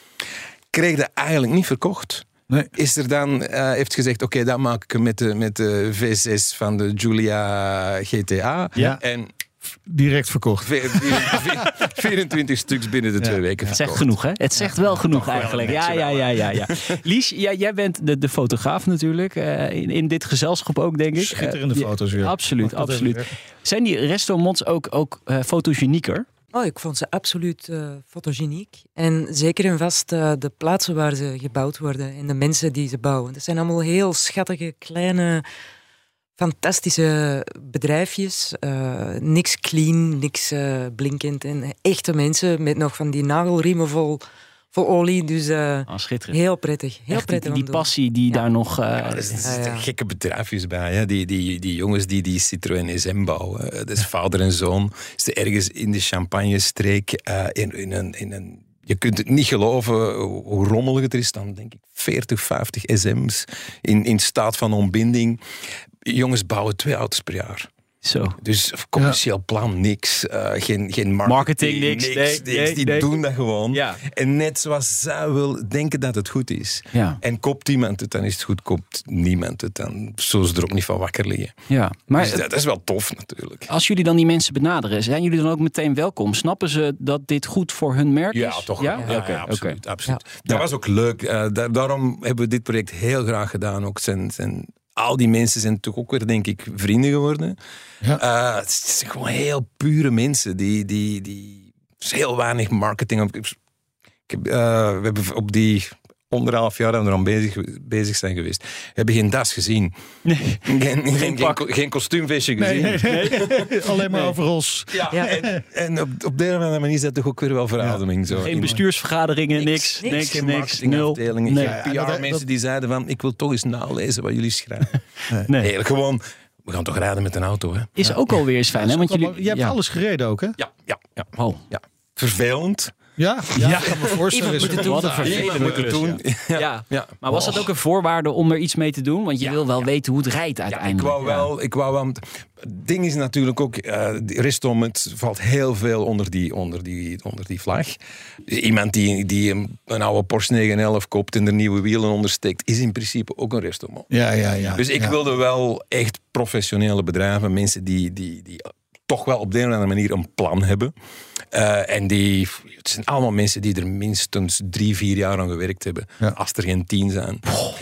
Kreeg dat eigenlijk niet verkocht. Nee. Is er dan, uh, heeft gezegd, oké, okay, dat maak ik met de, met de V zes van de Giulia G T A. Ja. En direct verkocht. vierentwintig stuks binnen de twee ja. weken verkocht. Het zegt genoeg, hè? Het zegt wel genoeg Toch eigenlijk. Wel ja, ja, ja, ja, ja. Lies, ja, jij bent de, de fotograaf natuurlijk. Uh, in, in dit gezelschap ook, denk ik. Schitterende uh, foto's weer. Absoluut, absoluut. Zijn die restaurants ook, ook uh, fotogenieker? Oh, ik vond ze absoluut uh, fotogeniek. En zeker en vast uh, de plaatsen waar ze gebouwd worden en de mensen die ze bouwen. Dat zijn allemaal heel schattige, kleine, fantastische bedrijfjes. Uh, niks clean, niks uh, blinkend. En echte mensen met nog van die nagelriemen vol, vol olie. Dus uh, oh, schitterend. Heel prettig. Heel Echt, prettig die, die passie die ja. daar nog... Uh, ja, er zitten ja, ja. gekke bedrijfjes bij. Hè? Die, die, die jongens die die Citroën S M bouwen. Dat is vader en zoon. Is er ergens in de Champagne-streek uh, in, in, een, in een... Je kunt het niet geloven hoe rommelig het is. Dan denk ik veertig, vijftig S M's in, in staat van ontbinding. Jongens bouwen twee auto's per jaar. Zo. Dus commercieel ja. plan, niks. Uh, geen, geen marketing, marketing, niks. niks, Nee, niks. nee, Die nee. doen dat gewoon. Ja. En net zoals zij wil denken dat het goed is. Ja. En koopt iemand het, dan is het goed. Koopt niemand het, dan zullen ze er ook niet van wakker liggen. Ja. Maar dus dat, dat is wel tof natuurlijk. Als jullie dan die mensen benaderen, zijn jullie dan ook meteen welkom? Snappen ze dat dit goed voor hun merk is? Ja, toch. Ja, ja, ja, okay, ja absoluut. Okay. absoluut. Ja. Dat was ook leuk. Uh, da- daarom hebben we dit project heel graag gedaan. Ook zijn... zijn Al die mensen zijn toch ook weer, denk ik, vrienden geworden. Ja. Uh, het zijn gewoon heel pure mensen. Die, die, die, er is heel weinig marketing. Ik heb, uh, we hebben op die anderhalf jaar dat we er aan bezig, bezig zijn geweest. We hebben geen das gezien. Nee. Geen, geen, geen, geen, geen kostuumvestje gezien. Nee, nee, nee. Alleen maar nee. overals. Ja, ja. En, en op, op deze manier is dat toch ook weer wel verademing. Zo. Geen bestuursvergaderingen, niks. Niks, niks, geen niks nul. Nee. Nee. Geen P R-mensen die zeiden van, ik wil toch eens nalezen wat jullie schrijven. Nee. Nee. Nee, gewoon... We gaan toch rijden met een auto, hè? Is ja. ook alweer eens fijn, hè? Want jullie, je hebt ja. alles gereden ook, hè? Ja, ja, ja. Oh. ja. Vervelend. Ja, ja, ja. Ik kan me voorstellen. Iemand moet het doen. Iemand moet het doen. Ja. Ja. Ja. Maar was dat ook een voorwaarde om er iets mee te doen? Want je ja. wil wel ja. weten hoe het rijdt uiteindelijk. Ja, ik wou wel... Ik wou wel het ding is natuurlijk ook... Uh, Ristom, het valt heel veel onder die, onder die, onder die vlag. Iemand die, die een, een oude Porsche negen elf koopt en er nieuwe wielen ondersteekt, is in principe ook een Ristom. Ja, ja, ja. Dus ik ja. wilde wel echt professionele bedrijven, mensen die... die, die toch wel op de een of andere manier een plan hebben. Uh, en die, het zijn allemaal mensen die er minstens drie, vier jaar aan gewerkt hebben. Ja. Als er geen tien zijn.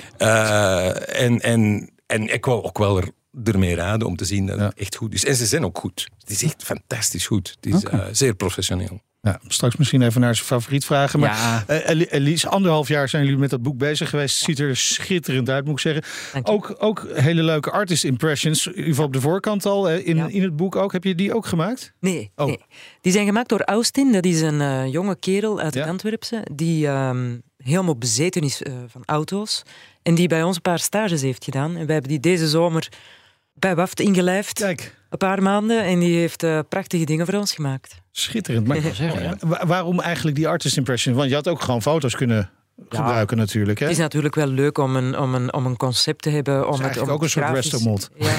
Uh, en, en, en ik wou ook wel er, ermee raden om te zien dat ja. het echt goed is. En ze zijn ook goed. Het is echt fantastisch goed. Het is okay. uh, zeer professioneel. Ja, straks misschien even naar zijn favoriet vragen. Maar ja. uh, Elise, anderhalf jaar zijn jullie met dat boek bezig geweest. Ziet er schitterend uit, moet ik zeggen. Ook, ook hele leuke artist impressions. In ieder geval op de voorkant al. In, ja. in het boek ook. Heb je die ook gemaakt? Nee, oh. nee. Die zijn gemaakt door Austin. Dat is een uh, jonge kerel uit het ja. Antwerpse. Die um, helemaal bezeten is uh, van auto's. En die bij ons een paar stages heeft gedaan. En wij hebben die deze zomer bij W A F T ingelijfd. Kijk. Een paar maanden. En die heeft uh, prachtige dingen voor ons gemaakt. Schitterend. Maar zeggen, ja. waarom eigenlijk die artist impression? Want je had ook gewoon foto's kunnen gebruiken ja, natuurlijk. Hè? Het is natuurlijk wel leuk om een, om een, om een concept te hebben. Om het is het, om ook een soort grafisch... restomod. Ja.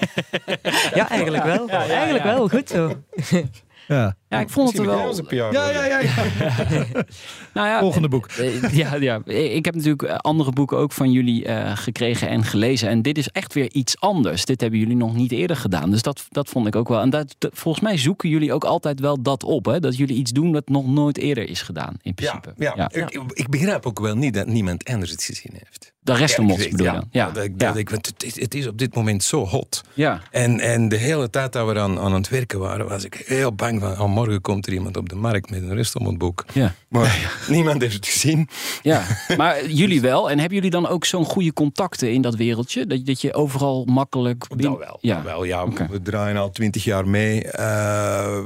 ja, eigenlijk wel. Ja, ja, eigenlijk ja. wel. Goed zo. Ja. ja, ik vond het er wel... Ja, ja, ja. ja. nou ja Volgende boek. Ja, ja, ik heb natuurlijk andere boeken ook van jullie uh, gekregen en gelezen. En dit is echt weer iets anders. Dit hebben jullie nog niet eerder gedaan. Dus dat, dat vond ik ook wel. En dat, dat, volgens mij zoeken jullie ook altijd wel dat op. Hè? Dat jullie iets doen dat nog nooit eerder is gedaan, in principe. Ja, ja. ja. Ik, ik begrijp ook wel niet dat niemand anders het gezien heeft. De Restomod bedoel je ja, dan? Ja. Dat, dat, ja. Ik, want het, het is op dit moment zo hot. Ja. En, en de hele tijd dat we aan, aan het werken waren, was ik heel bang van, oh, morgen komt er iemand op de markt met een Restomod-boek. Ja. Maar ja. niemand heeft het gezien. Ja, maar jullie wel. En hebben jullie dan ook zo'n goede contacten in dat wereldje? Dat, dat je overal makkelijk... Bin... Dat wel. Ja, dat wel, ja. Okay. We draaien al twintig jaar mee. Uh,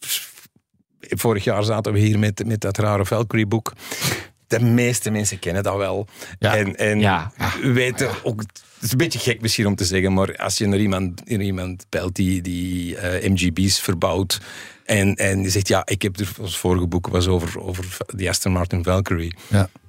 vorig jaar zaten we hier met, met dat rare Valkyrie-boek. De meeste mensen kennen dat wel. Ja. En, en ja. weten ook... Het is een beetje gek misschien om te zeggen, maar als je naar iemand, naar iemand belt die, die uh, M G B's verbouwt en, en die zegt, ja, ik heb er, ons vorige boek was over, over die Aston Martin Valkyrie. Ja.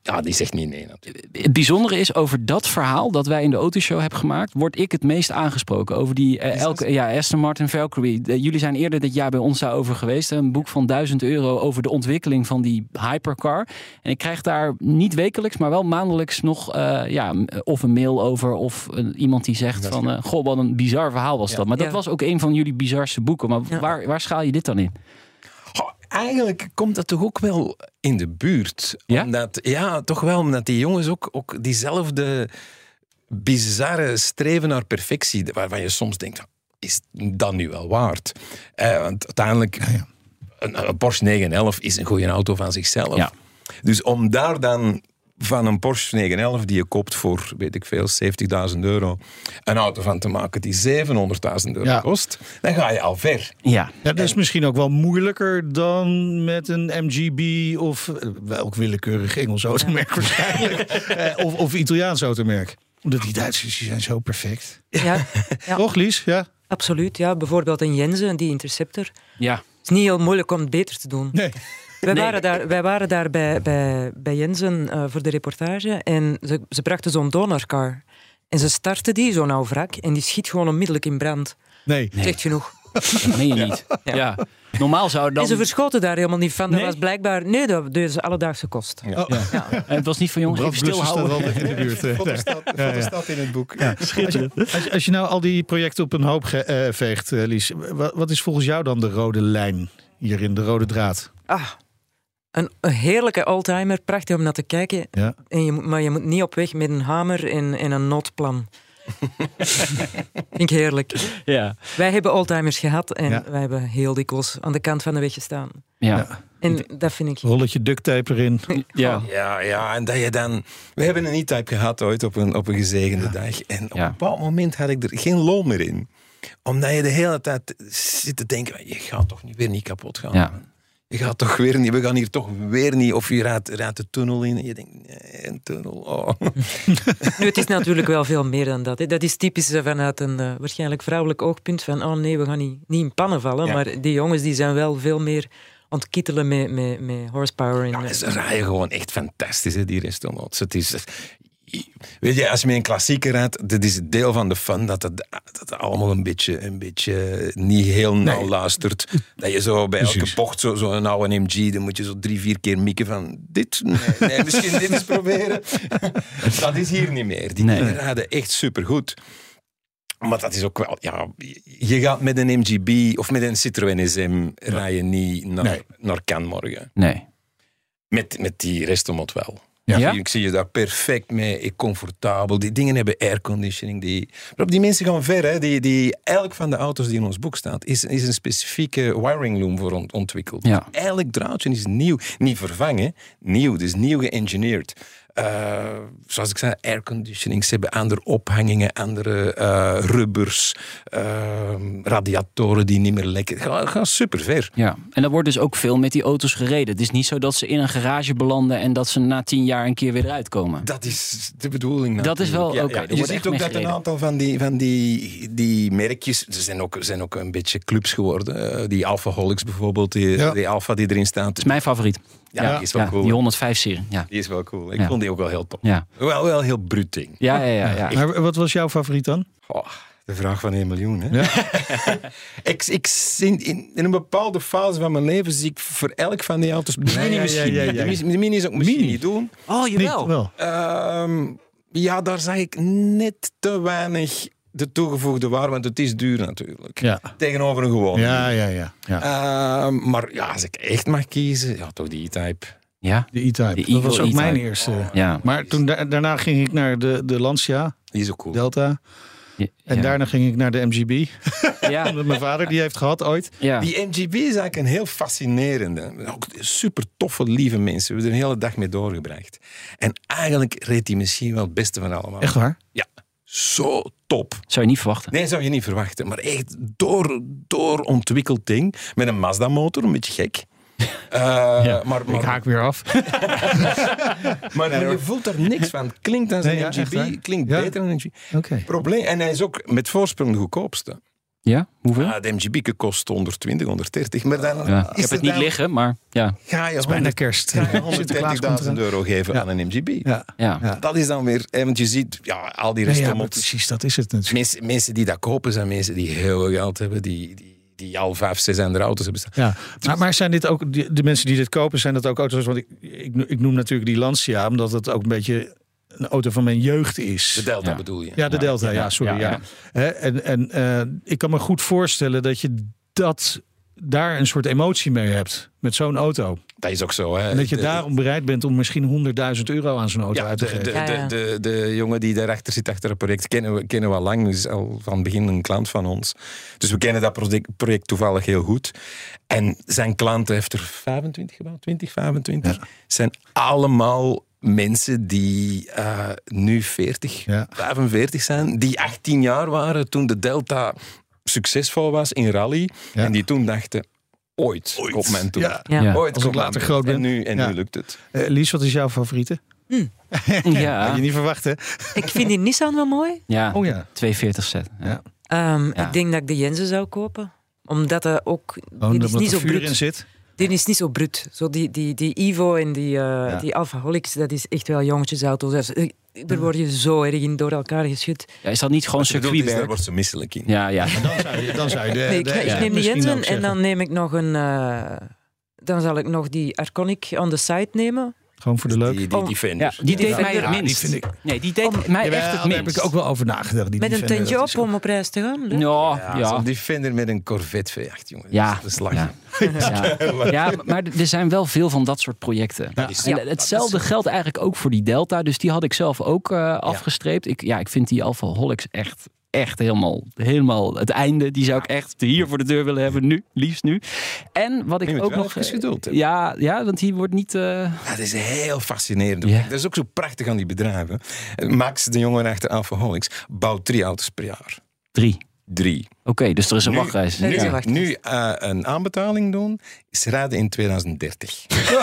Ja, die zegt niet nee natuurlijk. Het bijzondere is, over dat verhaal dat wij in de autoshow hebben gemaakt, word ik het meest aangesproken. Over die uh, elke, ja, Aston Martin Valkyrie. De, jullie zijn eerder dit jaar bij ons daarover geweest. Een boek van duizend euro over de ontwikkeling van die hypercar. En ik krijg daar niet wekelijks, maar wel maandelijks nog uh, ja, of een mail over. Of uh, iemand die zegt van, uh, goh, wat een bizar verhaal was ja. dat. Maar dat ja. was ook een van jullie bizarste boeken. Maar ja. waar, waar schaal je dit dan in? Eigenlijk komt dat toch ook wel in de buurt. Ja? Omdat, ja, toch wel, omdat die jongens ook, ook diezelfde bizarre streven naar perfectie, waarvan je soms denkt, is dat nu wel waard? Eh, want uiteindelijk, ja, ja. Een, een Porsche negen elf is een goede auto van zichzelf. Ja. Dus om daar dan van een Porsche negen elf die je koopt voor, weet ik veel, zeventigduizend euro, een auto van te maken die zevenhonderdduizend euro ja. kost, dan ga je al ver. Ja. Ja, dat is en, misschien ook wel moeilijker dan met een M G B of welk willekeurig Engels automerk ja. waarschijnlijk. eh, of, of Italiaans automerk. Omdat die Duitsers die zijn zo perfect. Ja. Ja. Toch, Lies? Ja. Absoluut, ja. Bijvoorbeeld een Jensen, die Interceptor. Ja. Het is niet heel moeilijk om het beter te doen. Nee. Wij, nee. waren daar, wij waren daar bij, bij, bij Jensen uh, voor de reportage en ze, ze brachten zo'n donorcar. En ze starten die, zo'n oud wrak, en die schiet gewoon onmiddellijk in brand. Nee. nee. Zegt genoeg. Dat meen je niet. Ja. ja. Normaal zou dan... En ze verschoten daar helemaal niet van. Nee? Dat was blijkbaar... Nee, dat is alledaagse kost. Ja. Ja. Ja. En het was niet van jongens, even stilhouden. Staat in de buurt. De foto staat, de foto staat in het boek. Ja. Schitterend. Als je, als, je, als je nou al die projecten op een hoop ge, uh, veegt, uh, Lies. Wat, wat is volgens jou dan de rode lijn hierin, de rode draad? Ah, een, een heerlijke oldtimer. Prachtig om naar te kijken. Ja. En je, maar je moet niet op weg met een hamer en, en een noodplan. Vind ik heerlijk. Ja. Wij hebben oldtimers gehad en ja. wij hebben heel dikwijls aan de kant van de weg gestaan. Ja. Ja. En dat vind ik... Rolletje duct tape erin. Ja. Ja, ja, en dat je dan... We hebben een E-Type gehad ooit op een, op een gezegende ja. dag. En op ja. een bepaald moment had ik er geen lol meer in. Omdat je de hele tijd zit te denken, je gaat toch niet weer niet kapot gaan. Ja. Je gaat toch weer niet, we gaan hier toch weer niet, of je raadt, raadt de tunnel in en je denkt, nee, een tunnel, oh. Nu, het is natuurlijk wel veel meer dan dat. Hè. Dat is typisch vanuit een uh, waarschijnlijk vrouwelijk oogpunt van, oh nee, we gaan niet, niet in pannen vallen, ja. maar die jongens die zijn wel veel meer ontkittelen met, met, met horsepower. In, ja, ze rijden gewoon echt fantastisch, hè, die restaurants. Het is... Weet je, als je met een klassieker rijdt, dat is het deel van de fun, dat het, dat het allemaal een beetje, een beetje niet heel nauw nee. luistert. Dat je zo bij elke Precies. bocht, zo'n zo oude M G, dan moet je zo drie, vier keer mikken van dit, nee, nee misschien dit eens proberen. Dat is hier niet meer. Die nee. rijden echt supergoed. Maar dat is ook wel, ja, je gaat met een M G B of met een Citroën S M rijden niet naar, nee. naar Cannes morgen. Nee. Met, met die Restomod wel. Ja. Ja? Ik zie je daar perfect mee, comfortabel. Die dingen hebben airconditioning. Die... Maar die mensen gaan ver. Hè. Die, die, elk van de auto's die in ons boek staat, is, is een specifieke wiring loom voor ont- ontwikkeld. Ja. Elk draadje is nieuw. Niet vervangen, nieuw. Dus nieuw geëngineerd. Uh, zoals ik zei, airconditioning. Ze hebben andere ophangingen, andere uh, rubbers, uh, radiatoren die niet meer lekken. Ga, ga super ver. Ja, en er wordt dus ook veel met die auto's gereden. Het is niet zo dat ze in een garage belanden en dat ze na tien jaar een keer weer eruit komen. Dat is de bedoeling natuurlijk. Dat is wel ja, oké. Ja, je ziet ook dat een aantal van die, van die, die merkjes, ze zijn ook, zijn ook een beetje clubs geworden. Uh, die Alphaholics bijvoorbeeld, die, ja. die Alpha die erin staat. Dat is mijn favoriet. Ja, ja, die is wel ja, cool. Die honderdvijf-serie. Ja. Die is wel cool. Ik ja. vond die ook wel heel tof. Ja. Wel, wel heel bruut ding. Ja, ja, ja, ja. Maar wat was jouw favoriet dan? Oh, de vraag van één miljoen. Hè? Ja. ik, ik, in, in, in een bepaalde fase van mijn leven zie ik voor elk van die auto's... De mini ja, misschien ja, ja, ja, ja. De, de mini is ook misschien niet doen. Oh, jawel. Um, ja, daar zag ik net te weinig... de toegevoegde waarde, want het is duur natuurlijk. Ja. Tegenover een gewone. Ja, ja, ja. ja. Uh, maar ja, als ik echt mag kiezen, ja, toch die E-Type. Ja, de E-Type. Dat was ook E-Type. Mijn eerste. Oh. Ja. Maar toen, da- daarna ging ik naar de, de Lancia. Die is ook cool. Delta. Ja. En ja. daarna ging ik naar de M G B. Ja. Mijn vader die heeft gehad ooit. Ja. Die M G B is eigenlijk een heel fascinerende. Ook super toffe, lieve mensen. We hebben er een hele dag mee doorgebracht. En eigenlijk reed die misschien wel het beste van allemaal. Echt waar? Ja. Zo top. Zou je niet verwachten? Nee, zou je niet verwachten. Maar echt door, door ontwikkeld ding. Met een Mazda-motor, een beetje gek. Uh, ja, maar, maar, ik haak weer af. maar, maar je voelt er niks van. Klinkt als een nee, M G B, ja, klinkt ja. beter dan een M G B. Okay. Probleem, en hij is ook met voorsprong de goedkoopste. Ja, hoeveel? Ah, de M G B kost honderdtwintig, honderddertig. Maar dan Ja, is ik heb het niet dan, liggen, maar ja. Ga je Het is bijna kerst. honderddertigduizend euro geven Ja. aan een M G B. Ja. ja. Ja. Dat is dan weer... eh, Want je ziet, ja, al die Nee, ja, restaurants... maar precies, dat is het natuurlijk. mensen, mensen die dat kopen zijn mensen die heel veel geld hebben. Die, die, die al vijf, zes andere auto's hebben staan. Ja, maar, maar zijn dit ook de, de mensen die dit kopen, zijn dat ook auto's? Want ik, ik, ik noem natuurlijk die Lancia, omdat het ook een beetje een auto van mijn jeugd is. De Delta Ja. bedoel je? Ja, de Delta, ja, Ja, sorry. Ja, ja, ja. Hè, en en uh, ik kan me goed voorstellen dat je dat daar een soort emotie mee hebt met zo'n auto. Dat is ook zo. Hè. En dat je De- daarom bereid bent om misschien honderdduizend euro aan zo'n auto Ja, uit te de, geven. de, Ja, ja. de, de, de jongen die daarachter zit, achter het project, kennen we, kennen we al lang. Is al van het begin een klant van ons. Dus we kennen dat project, project toevallig heel goed. En zijn klant heeft er vijfentwintig gebouwd, twintig, vijfentwintig. Ja. Zijn allemaal mensen die uh, nu veertig, Ja. vijfenveertig zijn. Die achttien jaar waren toen de Delta succesvol was in rally. Ja. En die toen dachten, ooit, ooit. Op mijn toer. Ja. Ja. Ja. Ooit Als ik komt later mijn groot toer. ben. En nu, en Ja. nu lukt het. Uh, Lies, wat is jouw favoriete? Ja. Had je niet verwacht, hè? Ik vind die Nissan wel mooi. Ja, Oh ja. tweehonderdveertig set. Ja. Ja. Um, Ja. Ik denk dat ik de Jensen zou kopen. Omdat dat ook... Gewoon die is omdat niet er zo vuur brut. in zit. Die is niet zo brut. Zo die, die, die Evo en die, uh, Ja. die Alphaholics, dat is echt wel jongetjesauto's. Dus, uh, daar word je zo erg in door elkaar geschud. Ja, is dat niet gewoon Als je bedoelt is, daar circuitwerk? wordt ze misselijk in. Ja, ja. Dan zou je, dan zou je de, Nee, ik, de- ik ja, neem die misschien Jensen ook en zeggen. dan neem ik nog een... Uh, dan zal ik nog die Arconic on the side nemen. Gewoon voor de leuk. Die, die Oh. Defender. Ja, die deed mij Defender. het Ja, minst. die vind ik- Nee, die deed Om- mij Jawel, echt het daar heb minst. ik ook wel over nagedacht. Die Met een Defender, tentje dat op is ook- om op reis te gaan. Leuk. Ja, Ja, ja. zo'n Defender met een Corvette V acht, jongen. Ja. Dat is, dat is lachen. Ja. Ja. Ja, maar er zijn wel veel van dat soort projecten. Ja. En Ja. hetzelfde geldt eigenlijk ook voor die Delta. Dus die had ik zelf ook uh, afgestreept. Ik, ja, ik vind die Alphaholics echt, echt helemaal, helemaal het einde. Die zou ik echt hier voor de deur willen hebben. Nu, liefst nu. En wat ik Je moet ook wel nog... even geduld hebben. Ja, ja, want die wordt niet... Uh... Ja, dat is heel fascinerend. Ja. Dat is ook zo prachtig aan die bedrijven. Max, de jongen achter Alphaholics, bouwt drie auto's per jaar. Drie. Drie. Oké, okay, dus er is een Nu- wachtreis. Er is Nu, een wachtreis. nu uh, een aanbetaling doen, is rijden in tweeduizend dertig.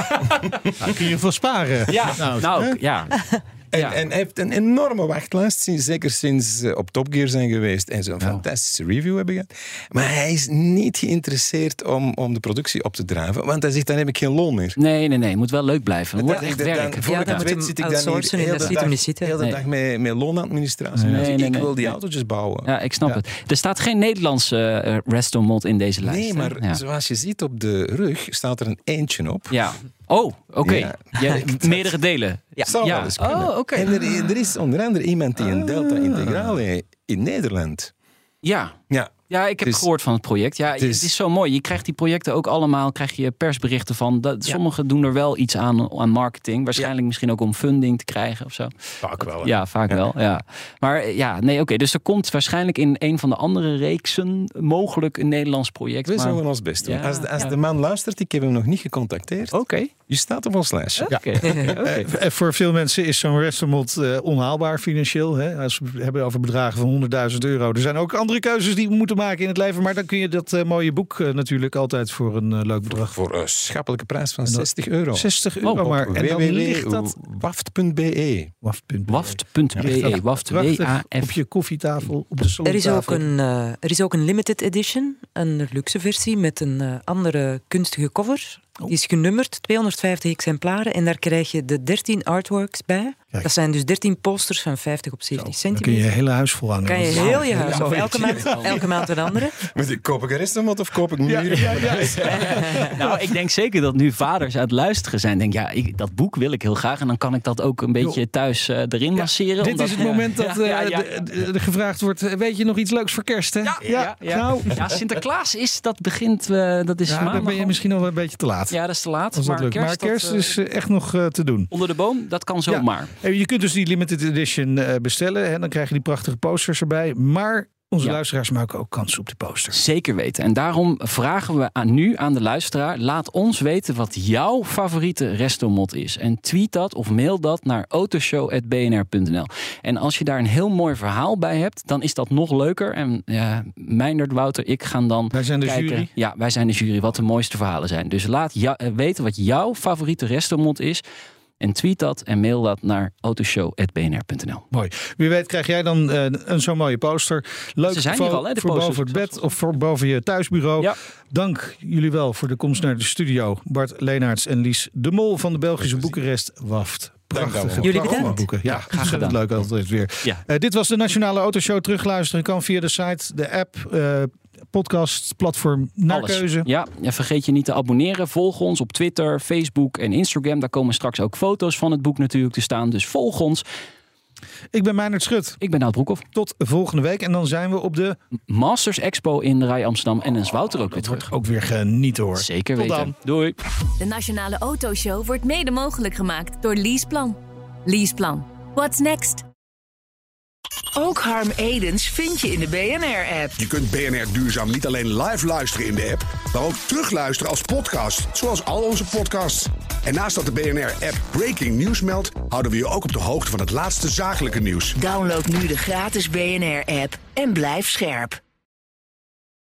Nou, kun je veel sparen. Ja, Nou, nou, hè? ja. En, Ja. en hij heeft een enorme wachtlijst, sinds, zeker sinds ze op Top Gear zijn geweest en zo'n Ja. fantastische review hebben gehad. Maar hij is niet geïnteresseerd om, om de productie op te drijven, want hij zegt, dan heb ik geen loon meer. Nee, nee, nee. Het moet wel leuk blijven. Het wordt Dan- echt dan- werk. Voor Ja, ik dan het moet weet hem zit ik dan hier outsourcen en heel dat de ziet hem dag, niet zitten. heel de Nee. dag met, met loonadministratie. Nee, Dus nee, ik nee. wil die autootjes bouwen. Ja, ik snap Ja. het. Er staat geen Nederlandse uh, resto-mod in deze lijst. Nee, hè? maar Ja. zoals je ziet op de rug staat er een eentje op. Ja. Oh, oké. Ja. Ja, meerdere delen. Ja. Zou Ja. wel eens kunnen. Oh, oké. En er, er is onder andere iemand die een Delta Integrale heeft in Nederland. Ja. Ja, Ja, ik heb Dus- gehoord van het project. Ja, het het is- is zo mooi. Je krijgt die projecten ook allemaal, krijg je persberichten van. Dat, sommigen doen er wel iets aan, aan marketing. Waarschijnlijk misschien ook om funding te krijgen of zo. vaak wel. hè. Ja, vaak wel. Ja. Maar eh, ja, nee, oké. Dus er komt waarschijnlijk in een van de andere reeksen mogelijk een Nederlands project. We maar- zullen ons best doen. Ja, als de, als ja. de man luistert, ik heb hem nog niet gecontacteerd. Oké. Je staat op ons lijstje. Oké. Oké. Eh, voor veel mensen is zo'n Restomod uh, onhaalbaar financieel. Hè? Als we het hebben over bedragen van honderdduizend euro. Er zijn ook andere keuzes die we moeten maken in het leven. Maar dan kun je dat uh, mooie boek uh, natuurlijk altijd voor een uh, leuk bedrag. Voor een schappelijke prijs van En dat- zestig euro. zestig euro Oh, maar. En dan ligt dat... w w w punt b e. Waft punt b e. Waft punt b e. Waft, W Prachtig A op F. je koffietafel, op de Er is, ook salontafel. een, uh, er is ook een limited edition, een luxe versie met een uh, andere kunstige cover. Oh. Die is genummerd, tweehonderdvijftig exemplaren. En daar krijg je de dertien artworks bij. Kijk. Dat zijn dus dertien posters van vijftig op zeventig Dan kun je centimeter. je hele huis vol hangen. Kan je Dat is- heel je huis, Ja, of elke ja. maand, elke maand een andere. Moet ik, koop ik een restaurant of koop ik nu? Ja, ja, ja. Nou, ik denk zeker dat nu vaders aan het luisteren zijn. Denk ja, ik, dat boek wil ik heel graag. En dan kan ik dat ook een beetje thuis uh, erin masseren. Dit omdat- is het moment dat uh, Ja, ja, ja. de- de- de gevraagd wordt, uh, weet je nog iets leuks voor kerst, hè? Ja, ja, ja. Nou, Ja, Sinterklaas is, dat begint, uh, dat is ja, dan maandag ben je al. misschien al een beetje te laat. Ja, dat is te laat. Als dat maar lukt. kerst, maar kerst dat, uh, is uh, echt nog uh, te doen. onder de boom, dat kan zomaar. Ja. Je kunt dus die limited edition uh, bestellen. En dan krijg je die prachtige posters erbij. Maar onze Ja. luisteraars maken ook kans op de posters. Zeker weten. En daarom vragen we aan nu aan de luisteraar. Laat ons weten wat jouw favoriete restomod is. En tweet dat of mail dat naar autoshow punt b n r punt n l. En als je daar een heel mooi verhaal bij hebt, dan is dat nog leuker. En ja, Meindert, Wouter, ik gaan dan Wij zijn de kijken. jury. Ja, wij zijn de jury. Wat de mooiste verhalen zijn. Dus laat ja, weten wat jouw favoriete restomod is. En tweet dat en mail dat naar autoshow punt b n r punt n l. Mooi. Wie weet krijg jij dan uh, een zo'n mooie poster. Leuk Ze zijn hier al, hè, de voor posters. boven het bed of voor boven je thuisbureau. Ja. Dank jullie wel voor de komst naar de studio. Bart Leenaerts en Lies de Mol van de Belgische boekenrest Waft. Prachtige Jullie bedankt. boeken. Ja, graag gedaan. Leuk altijd weer. Ja. Uh, dit was de Nationale Autoshow. Terugluisteren kan via de site, de app, uh, podcast, platform, naar Alles. keuze. Ja, en vergeet je niet te abonneren. Volg ons op Twitter, Facebook en Instagram. Daar komen straks ook foto's van het boek natuurlijk te staan. Dus volg ons. Ik ben Meijnerd Schut. Ik ben Nout Broekhoff. Tot volgende week. En dan zijn we op de Masters Expo in de Rij Amsterdam. En dan is Wouter ook weer terug. Ook weer genieten hoor. Zeker Tot weten. dan. Doei. De Nationale Autoshow wordt mede mogelijk gemaakt door Leaseplan. Leaseplan. What's next? Ook Harm Edens vind je in de B N R-app. Je kunt B N R Duurzaam niet alleen live luisteren in de app, maar ook terugluisteren als podcast, zoals al onze podcasts. En naast dat de B N R-app Breaking News meldt, houden we je ook op de hoogte van het laatste zakelijke nieuws. Download nu de gratis B N R-app en blijf scherp.